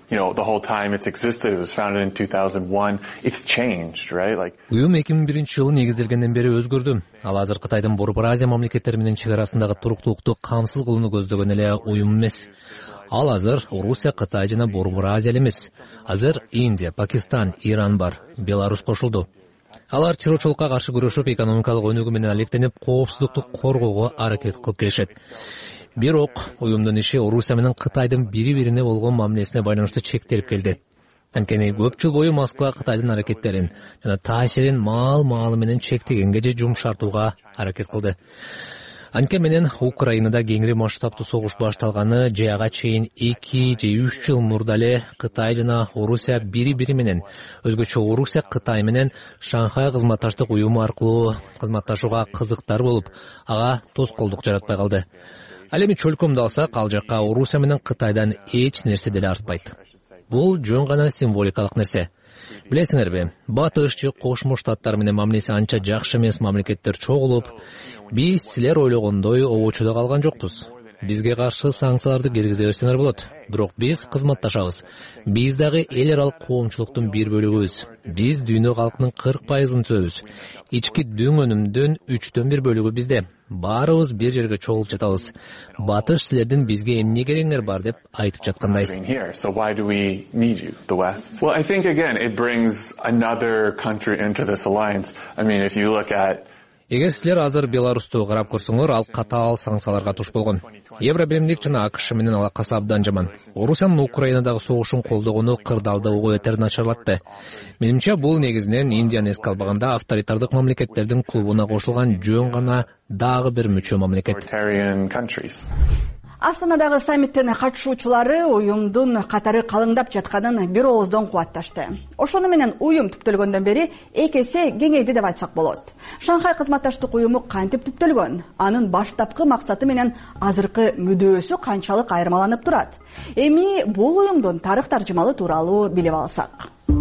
Уюм 2001-жылы негизделгенден бери өзгөрдү. Ал азыр Кытайдын Борбор Азия мамлекеттери менен чек арасындагы туруктуулукту камсыз кылууну көздөгөн эле уюм эмес. Ал азыр Орусия, Кытай жана Борбор Азия эмес. Азыр Индия, Пакистан, Иран бар, Беларусь кошулду. Алар чырочулукка каршы күрөшүп, экономикалык өнүгүү менен алектенип, коопсуздукту коргоого аракет кылып келишет. Бирок уюмдун иши Орусия менен Кытайдын бири-бирине болгон мамилесине байланыштуу чектелип келди. Анткени көп жыл бою Москва Кытайдын аракеттерин жана таасирин маал-маалы менен чектегенге же жумшартууга аракет кылды. Анткени менен Украинада кеңири масштабтуу согуш башталганы же ага чейин 2 же 3 жыл мурда эле Кытай жана Орусия бири-бири менен, өзгөчө Орусия Кытай менен Шанхай кызматташтык уюму аркылуу кызматташууга кызыктар болуп, ага тоскоолдук жаратпай калды. Ал эми чөлкөмдү алсак, ал жакка Орусия менен Кытайдан эч нерсе деле артпайт. Бул жөн гана символикалык нерсе. Билесиңерби, Батышчы Кошмо Штаттар менен мамилеси анча жакшы эмес мамлекеттер чогулуп, биз силер ойлогондой обочудо калган жокпуз. Бизге каршы санкцияларды киргизе берсеңер болот. Бирок биз кызматташабыз. Биз дагы эл аралык коомчулуктун бир бөлүгүбүз. Биз дүйнө калкынын 40%-ын түзөбүз. Ички дүң өнүмдүн 3/4 бөлүгү бизде. Баарыбыз бир жерге чогулуп жатабыз. Батыш силердин бизге эмне кереңер бар деп айтып жаткандай. Эгер силер азыр Беларусту карап көрсөңөр, ал катаал санкцияларга туш болгон. Евробиримдик жана АКШ менен алакасы абдан жаман. Орусиянын Украинадагы согушун колдогону кырдаалдыгы өтөр начарлатты. Менимче бул негизинен Индияны эске албаганда авторитардык мамлекеттердин клубуна кошулган жөн гана дагы бир мүчө мамлекет. Астанадагы саммиттин катышуучулары уюмдун катары калыңдап жатканын бир ооздон кубатташты. Ошону менен уюм түптөлгөндөн бери 2 эсе кеңейди деп айтсак болот. Шанхай кызматташтык уюму кантип түптөлгөн? Анын баштапкы максаты менен азыркы мүдөөсү канчалык айырмаланып турат? Эми бул уюмдун тарых таржымалы тууралуу билип алсак.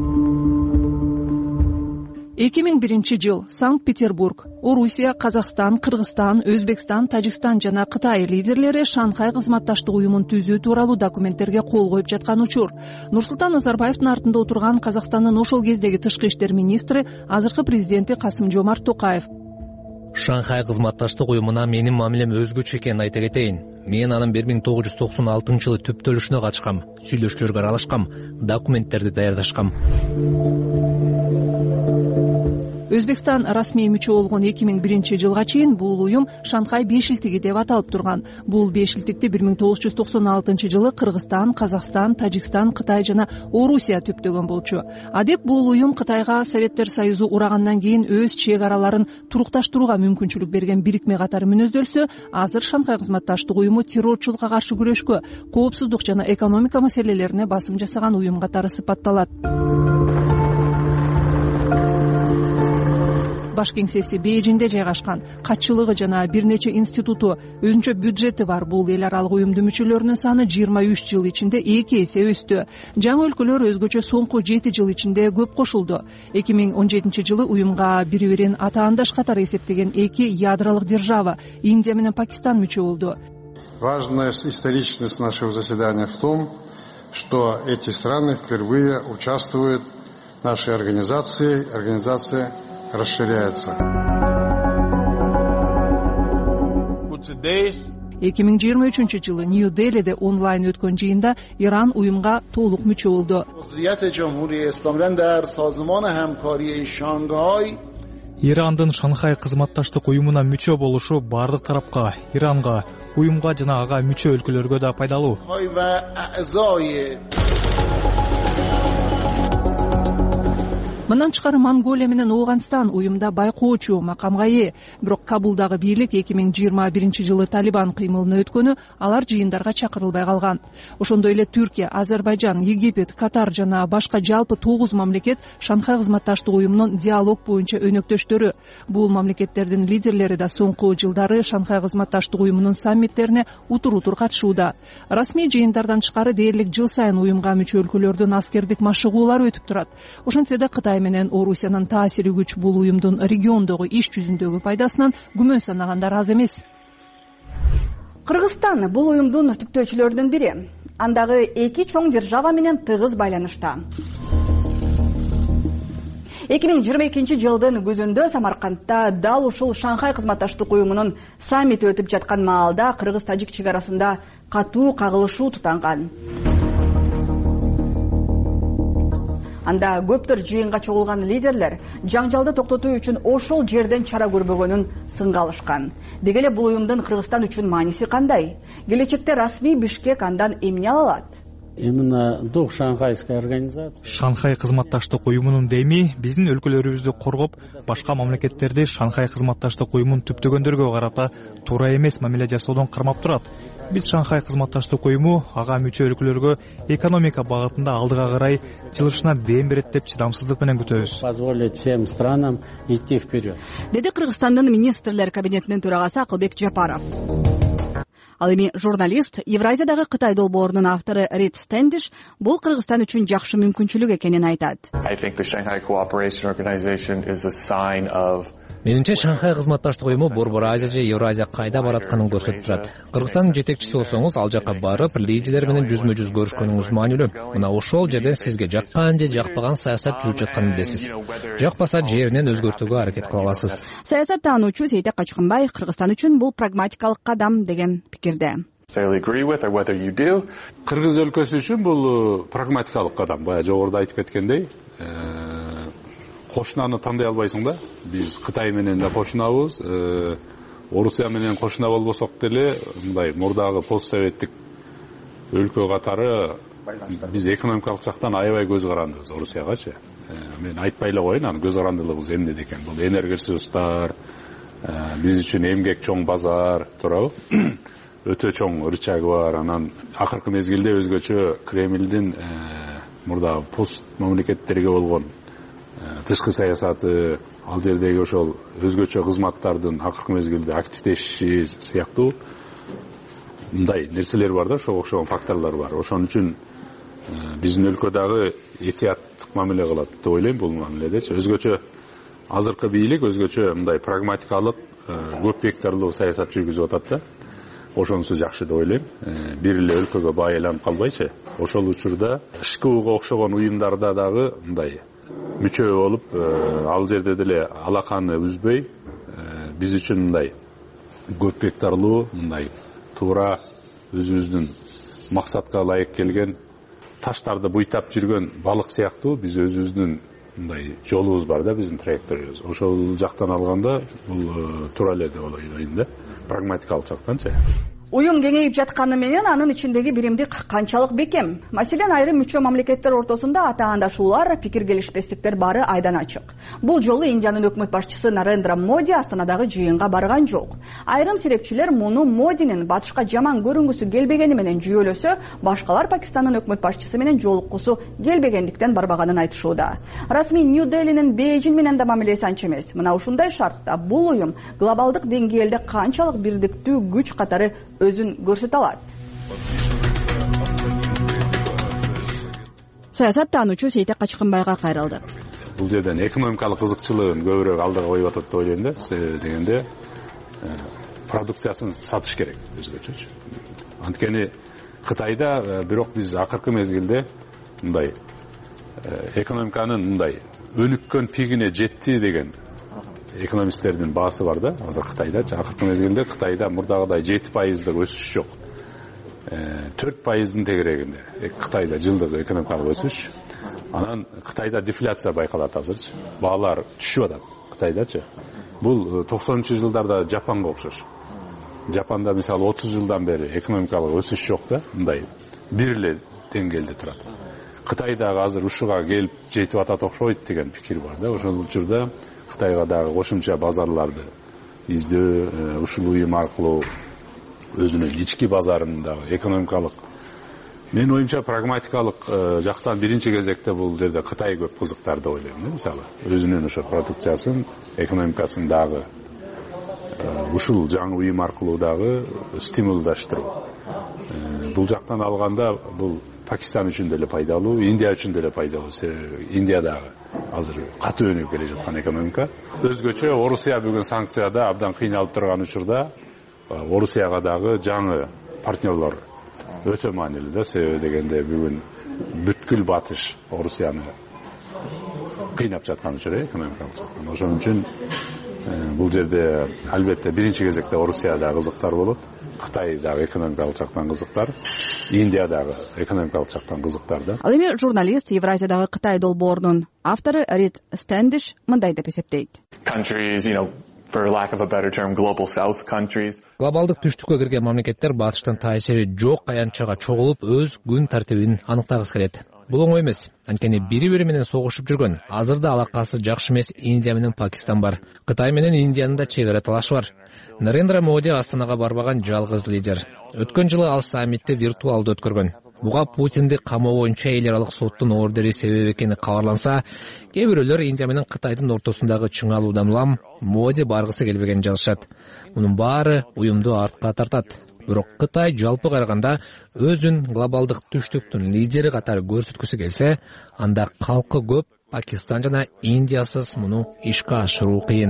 2001-жыл Санкт-Петербург, Орусия, Казакстан, Кыргызстан, Өзбекстан, Тажикстан жана Кытай лидерлери Шанхай кызматташтык уюмун түзүү тууралуу документтерге кол коюп жаткан учур. Нурсултан Назарбаевдин артында отурган Казакстандын ошол кездеги тышкы иштер министри, азыркы президенти Касым-Жомарт Токаев. Шанхай кызматташтык уюмуна менин мамилем өзгөчө экенин айта кетейин. Мен анын 1996-жылы түптөлүшүнө катышкам, сүйлөшүүлөргө аралашкам, документтерди даярдашкам. Өзбекстан расмий мүчө болгон 2001-жылга чейин бул уюм Шанхай бешилтиги деп аталып турган. Бул бешилтикти 1996-жылы Кыргызстан, Казакстан, Тажикстан, Кытай жана Орусия түптөгөн болчу. Адеп бул уюм Кытайга Советтер Союзу урагандан кийин өз чек араларын турукташтырууга мүмкүнчүлүк берген бирикме катары мүнөздөлсө, азыр Шанхай кызматташтык уюму террорчулукка каршы күрөшкө, коопсуздук жана экономика маселелерине басым жасаган уюм катары сыпатталат. Баш кеңсеси Бейжиңде жайгашкан. Катчылыгы жана бир нече институту, өзүнчө бюджети бар бул эл аралык уюмдун мүчөлөрүнүн саны 23 жыл ичинде 2 эсе өстү. Жаңы өлкөлөр өзгөчө соңку 7 жыл ичинде көп кошулду. 2017-жылы уюмга бири-бирин атаандаш катары эсептеген 2 ядролук держава Индия менен Пакистан мүчө болду. Важная историчность нашего заседания в том, что эти страны впервые участвуют в нашей организации. Организация расширяется. 2023-жылы Нью-Делиде онлайн өткөн жыйында Иран уюмга толук мүчө болду. Ирандын Шанхай кызматташтык уюмуна мүчө болушу бардык тарапка, Иранга, уюмга жана ага мүчө өлкөлөргө да пайдалуу. Мындан тышкары Монголия менен Ооганстан уюмда байкоочу макамга ээ. Бирок Кабулдагы бийлик 2021-жылы Талибан кыймылына өткөнү алар жыйындарга чакырылбай калган. Ошондой эле Түркия, Азербайжан, Египет, Катар жана башка жалпы 9 мамлекет Шанхай кызматташтык уюмунун диалог боюнча өнөктөштөрү. Бул мамлекеттердин лидерлери да соңку жылдары Шанхай кызматташтык уюмунун саммиттерине утур-утур катышууда. Расмий жыйындардан тышкары дээрлик жыл сайын уюмга мүчө өлкөлөрдүн аскердик машыгуулары өтүп турат. Ошентсе да Кытай менен Орусиянын таасири күч бул уюмдун региондогу иш жүзүндөгү пайдасынан күмөн санагандар аз эмес. Кыргызстан бул уюмдун түптөөчүлөрүнүн бири. Андагы эки чоң держава менен тыгыз байланышта. 2022-жылдын күзүндө Самаркандта дал ушул Шанхай кызматташтык уюмунун саммити өтүп жаткан маалда кыргыз-тажик чек арасында катуу кагылышуу тутанган. Анда көптөр жыйынга чогулган лидерлер жаңжалды токтотуу үчүн ошол жерден чара көрбөгөнүн сынга алышкан. Деги эле бул уюмдун Кыргызстан үчүн мааниси кандай? Келечекте расмий Бишкек андан эмне ала алат? Именно дух шанхайской организации. Шанхай кызматташтык уюмунун деми биздин өлкөлөрүбүздү коргоп, башка мамлекеттерди Шанхай кызматташтык уюмун түптөгөндөргө карата туура эмес мамиле жасоодон кармап турат. Биз Шанхай кызматташтык уюму ага мүчө өлкөлөргө экономика багытында алдыга карай жылышына дем берет деп чыдамсыздык менен күтөбүз. Позволить всем странам идти вперед. Деди Кыргызстандын министрлер кабинетинин төрагасы Акылбек Жапаров. Ал эми журналист, Евразиядагы Кытай долбоорунун автору Рид Стэндиш бул Кыргызстан үчүн жакшы мүмкүнчүлүк экенин айтат. Менимче Шанхай кызматташтык уюму Борбор Азия же Евразия кайда баратканын көрсөтүп турат. Кыргызстандын жетекчиси болсоңуз, ал жакка барып, лидерлер менен жүзмө-жүз көрүшкөнүңүз маанилүү. Мына ошол жерден сизге жаккан же жакпаган саясат жүрүп жатканын билесиз. Жакпаса жеринен өзгөртүүгө аракет кыла аласыз. Саясаттануучу Сейтек Качкынбай Кыргызстан үчүн бул прагматикалык кадам деген пикирде. Кыргыз өлкөсү үчүн бул прагматикалык кадам. Бая жогоруда айтып кеткендей, кошунаны тандай албайсың да. Биз Кытай менен да кошунабыз, Орусия менен кошуна болбосок деле, мындай мурдагы постсоветтик өлкө катары биз экономикалык жактан аябай көз карандыбыз Орусиягачы. Мен айтпай эле коеюн, анын көз карандылыгыбыз эмнеде экен. Бул энергоресурстар, биз үчүн эмгек чоң базар, туурабы? Өтө чоң рычагы бар. Анан акыркы мезгилде өзгөчө Кремлдин мурда пост мамлекеттерге болгон тышкы саясаты, ал жердеги ошол өзгөчө кызматтардын акыркы мезгилде активдешиши сыяктуу мындай нерселер бар да, ошого окшогон факторлор бар. Ошон үчүн биздин өлкөдөгү этияттык мамиле кылат деп ойлойм бул мамиледечи. Өзгөчө азыркы бийлик өзгөчө мындай прагматикалык, көп векторлуу саясат жүргүзүп атат да. Ошонусу жакшы деп ойлойм. Бир эле өлкөгө байланып калбайчы. Ошол учурда ШКУга окшогон уюмдарда дагы мындай мүчө болуп, ал жерде деле алаканы үзбөй, биз үчүн мындай көп векторлуу, мындай туура өзүбүздүн максатка ылайык келген таштарды буйтап жүргөн балык сыяктуу биз өзүбүздүн мындай жолубуз бар да, биздин траекториябыз. Ошол жактан алганда бул туура эле деп ойлойм да, прагматикалык жактанчы. Уюм кеңейип жатканы менен анын ичиндеги биримдик канчалык бекем? Маселен, айрым мүчө мамлекеттер ортосунда атаандашуулар, пикир келишпестиктер бары айдан ачык. Бул жолу Индиянын өкмөт башчысы Нарендра Моди Астанадагы жыйынга барган жок. Айрым серепчилер муну Модинин батышка жаман көрүнгүсү келбегени менен жүйөлөсө, башкалар Пакистанын өкмөт башчысы менен жолуккусу келбегендиктен барбаганын айтышууда. Расмий Нью-Делинин Бейжин менен да мамилеси анча эмес. Мына ушундай шартта бул уюм глобалдык деңгээлде канчалык бирдиктүү күч катары өзүн көрсөтө алат. Саясаттануучу Сейтек Качкынбайга кайрылды. Бул жерден экономикалык кызыкчылыгын көбүрөөк алдыга коюп атат деп ойлойм да. Дегенде продукциясын сатыш керек өзгөчөчү. Анткени Кытайда бирок биз акыркы мезгилде мындай экономиканын мындай өнүккөн пигине жетти деген экономисттердин баасы бар да. Азыр Кытайда акыркы мезгилде Кытайда мурдагыдай 7%дык өсүш жок. 4%дын тегерегинде Кытайда жылдык экономикалык өсүш. Анан Кытайда дефляция байкалат азырчы. Баалар түшүп атат Кытайдачы. Бул 90-жылдарда Жапанга окшош. Жапанда мисалы 30 жылдан бери экономикалык өсүш жок да, мындай бир эле деңгээлде турат. Кытай дагы азыр ушуга келип жетип атат окшойт деген пикир бар да. Ошол учурда Кытайга дагы кошумча базарларды издөө, ушул уюм аркылуу өзүнүн ички базарын дагы экономикалык, менин оюмча прагматикалык жактан биринчи кезекте бул жерде Кытай көп кызыктар деп ойлойм да. Мисалы, өзүнүн ошо продукциясын, экономикасын дагы ушул жаңы уюм аркылуу дагы стимулдаштыруу. Бул жактан алганда бул Пакистан үчүн деле пайдалуу, Индия үчүн деле пайдалуу. Индия дагы азыр катуу өнүгүп келе жаткан экономика. Өзгөчө Орусия бүгүн санкцияда абдан кыйналып турган учурда Орусияга дагы жаңы партнерлор өтө маанилүү да. Себеби дегенде бүгүн бүткүл батыш Орусияны кыйнап жаткан учур экономикалык жактан. Ошон үчүн бул жерде албетте биринчи кезекте Орусия дагы кызыктар болот. Кытай дагы экономикалык жактан кызыктар, Индия дагы экономикалык жактан кызыктар да. Ал эми журналист, Евразиядагы Кытай долбоорунун автору Рид Стендиш мындай деп эсептейт. Глобалдык түштүккө кирген мамлекеттер батыштын таасири жок аянтчага чогулуп өз күн тартибин аныктагысы келет. Бул оңой эмес. Анткени бири-бири менен согушуп жүргөн, азырда алакасы жакшы эмес Индия менен Пакистан бар. Кытай менен Индиянын да чек ара талашы бар. Нарендра Моди Астанага барбаган жалгыз лидер. Өткөн жылы ал саммитти виртуалдуу өткөргөн. Буга Путинди камоо боюнча эл аралык соттун ордери себеп экени кабарланса, кээ бирөөлөр Индия менен Кытайдын ортосундагы чыңалуудан улам Моди баргысы келбегенин жазышат. Мунун баары уюмду артка тартат. Бирок Кытай жалпы караганда өзүн глобалдык түштүктүн лидери катары көрсөткүсү келсе, анда калкы көп, Пакистан жана Индиясыз муну ишке ашыруу кыйын.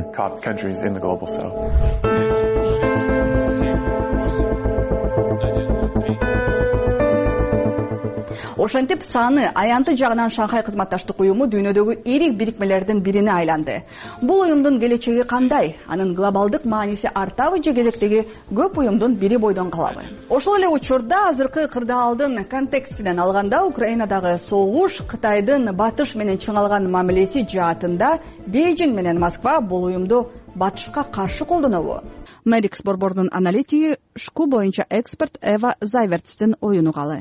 Ошентип саны аянты жагынан Шанхай кызматташтык уюму дүйнөдөгү ирик бирикмелердин бирине айланды. Бул уюмдун келечеги кандай? Анын глобалдык мааниси артабы же кезектеги көп уюмдун бири бойдон калабы? Ошол эле учурда азыркы кырдаалдын контекстинен алганда Украинадагы согуш, Кытайдын батыш менен чыңалган мамилеси жаатында Бейжиң менен Москва бул уюмду батышка каршы колдонобу? Медикс борбордун аналитиги ШКУ боюнча эксперт Эва Зайвертстин оюн угалы.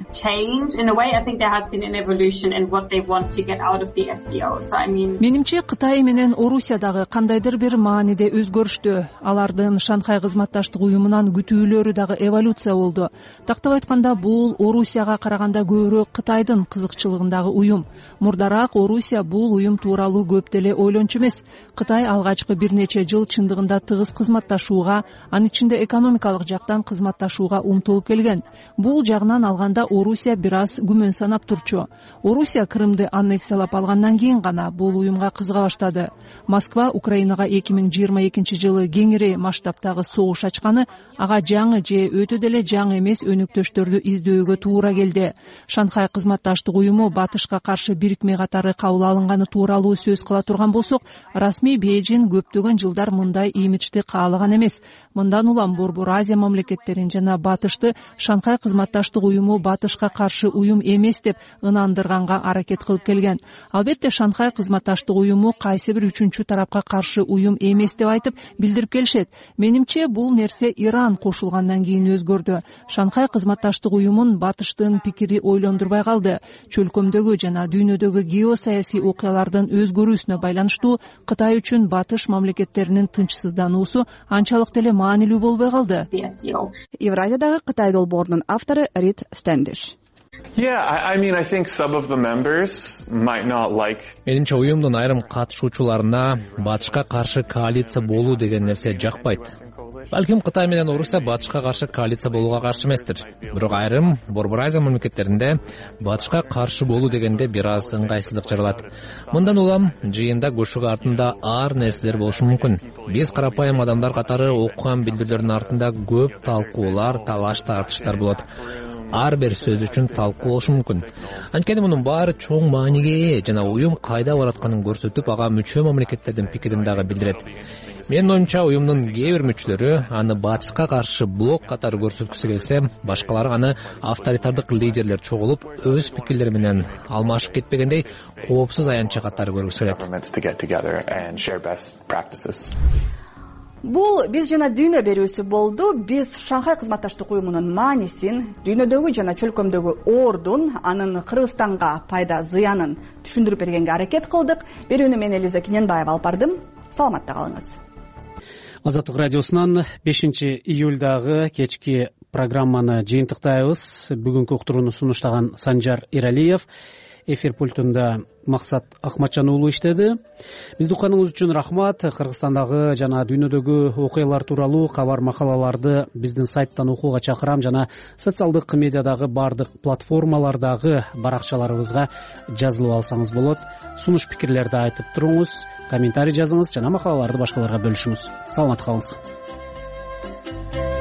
Менимче Кытай менен Орусиядагы кандайдыр бир мааниде өзгөрүштү. Алардын Шанхай кызматташтык уюмунан күтүүлөрү дагы эволюция болду. Тактап айтканда бул Орусияга караганда көбүрөөк Кытайдын кызыкчылыгындагы уюм. Мурдараак Орусия бул уюм тууралуу көп деле ойлончу эмес. Кытай алгачкы бир нече жыл чындыгында тыгыз кызматташууга, анын ичинде экономикалык жактан кызматташууга умтулуп келген. Бул жагынан алганда Орусия бир аз күмөн санап турчу. Орусия Крымды аннексиялап алгандан кийин гана бул уюмга кызыга баштады. Москва Украинага 2022-жылы кеңири масштабтагы согуш ачканы ага жаңы же өтө деле жаңы эмес өнөктөштөрдү издөөгө туура келди. Шанхай кызматташтык уюму батышка каршы бирикме катары кабыл алынганы тууралуу сөз кыла турган болсок, расмий Бейжиң көптөгөн жылдар мындай имиджди каалаган эмес. Мындан улам Борбор Азия мамлекеттерин жана батышты Шанхай кызматташтык уюму батышка каршы уюм эмес деп ынандырганга аракет кылып келген. Албетте Шанхай кызматташтык уюму кайсы бир үчүнчү тарапка каршы уюм эмес деп айтып билдирип келишет. Менимче бул нерсе Иран кошулгандан кийин өзгөрдү. Шанхай кызматташтык уюмун батыштын пикири ойлондурбай калды. Чөлкөмдөгү жана дүйнөдөгү геосаясий окуялардын өзгөрүүсүнө байланыштуу Кытай үчүн батыш мамлекеттеринин тынчсыздануусу анчалык деле маанилүү болбой калды. Евразиядагы Кытай долбоорунун автору Рид Стендиш. Менимче уюмдун айрым катышуучуларына батышка каршы коалиция болуу деген нерсе жакпайт. Балким Кытай менен Орусия батышка каршы коалиция болууга каршы эместир. Бирок айрым Борбор Азия мамлекеттеринде батышка каршы болуу дегенде бир аз ыңгайсыздык жаралат. Мындан улам жыйында көшүгө артында ар нерселер болушу мүмкүн. Биз карапайым адамдар катары окуган билдирүүлөрдүн артында көп талкуулар, талаш тартыштар болот. Ар бир сөз үчүн талкуу болушу мүмкүн. Анткени мунун баары чоң мааниге ээ жана уюм кайда баратканын көрсөтүп, ага мүчө мамлекеттердин пикирин дагы билдирет. Менин оюмча уюмдун кээ бир мүчөлөрү аны батышка каршы блок катары көрсөткүсү келсе, башкалары аны авторитардык лидерлер чогулуп, өз пикирлери менен алмашып кетпегендей коопсуз аянтча катары көргүсү келет. бул биз жана дүйнө берүүсү болду. Биз Шанхай кызматташтык уюмунун маанисин, дүйнөдөгү жана чөлкөмдөгү ордун, анын Кыргызстанга пайда зыянын түшүндүрүп бергенге аракет кылдык. Берүүнү мен Элиза Кененбаева алып бардым. Саламатта калыңыз. Азаттык радиосунан 5-июлдагы кечки программаны жыйынтыктайбыз. Бүгүнкү уктурууну сунуштаган Санжар Эралиев, эфир пультунда Максат Акматжан уулу иштеди. Бизди укканыңыз үчүн рахмат. Кыргызстандагы жана дүйнөдөгү окуялар тууралуу кабар макалаларды биздин сайттан окууга чакырам жана социалдык медиадагы бардык платформалардагы баракчаларыбызга жазылып алсаңыз болот. Сунуш пикирлерди айтып туруңуз, комментарий жазыңыз жана макалаларды башкаларга бөлүшүңүз. Саламатта калыңыз.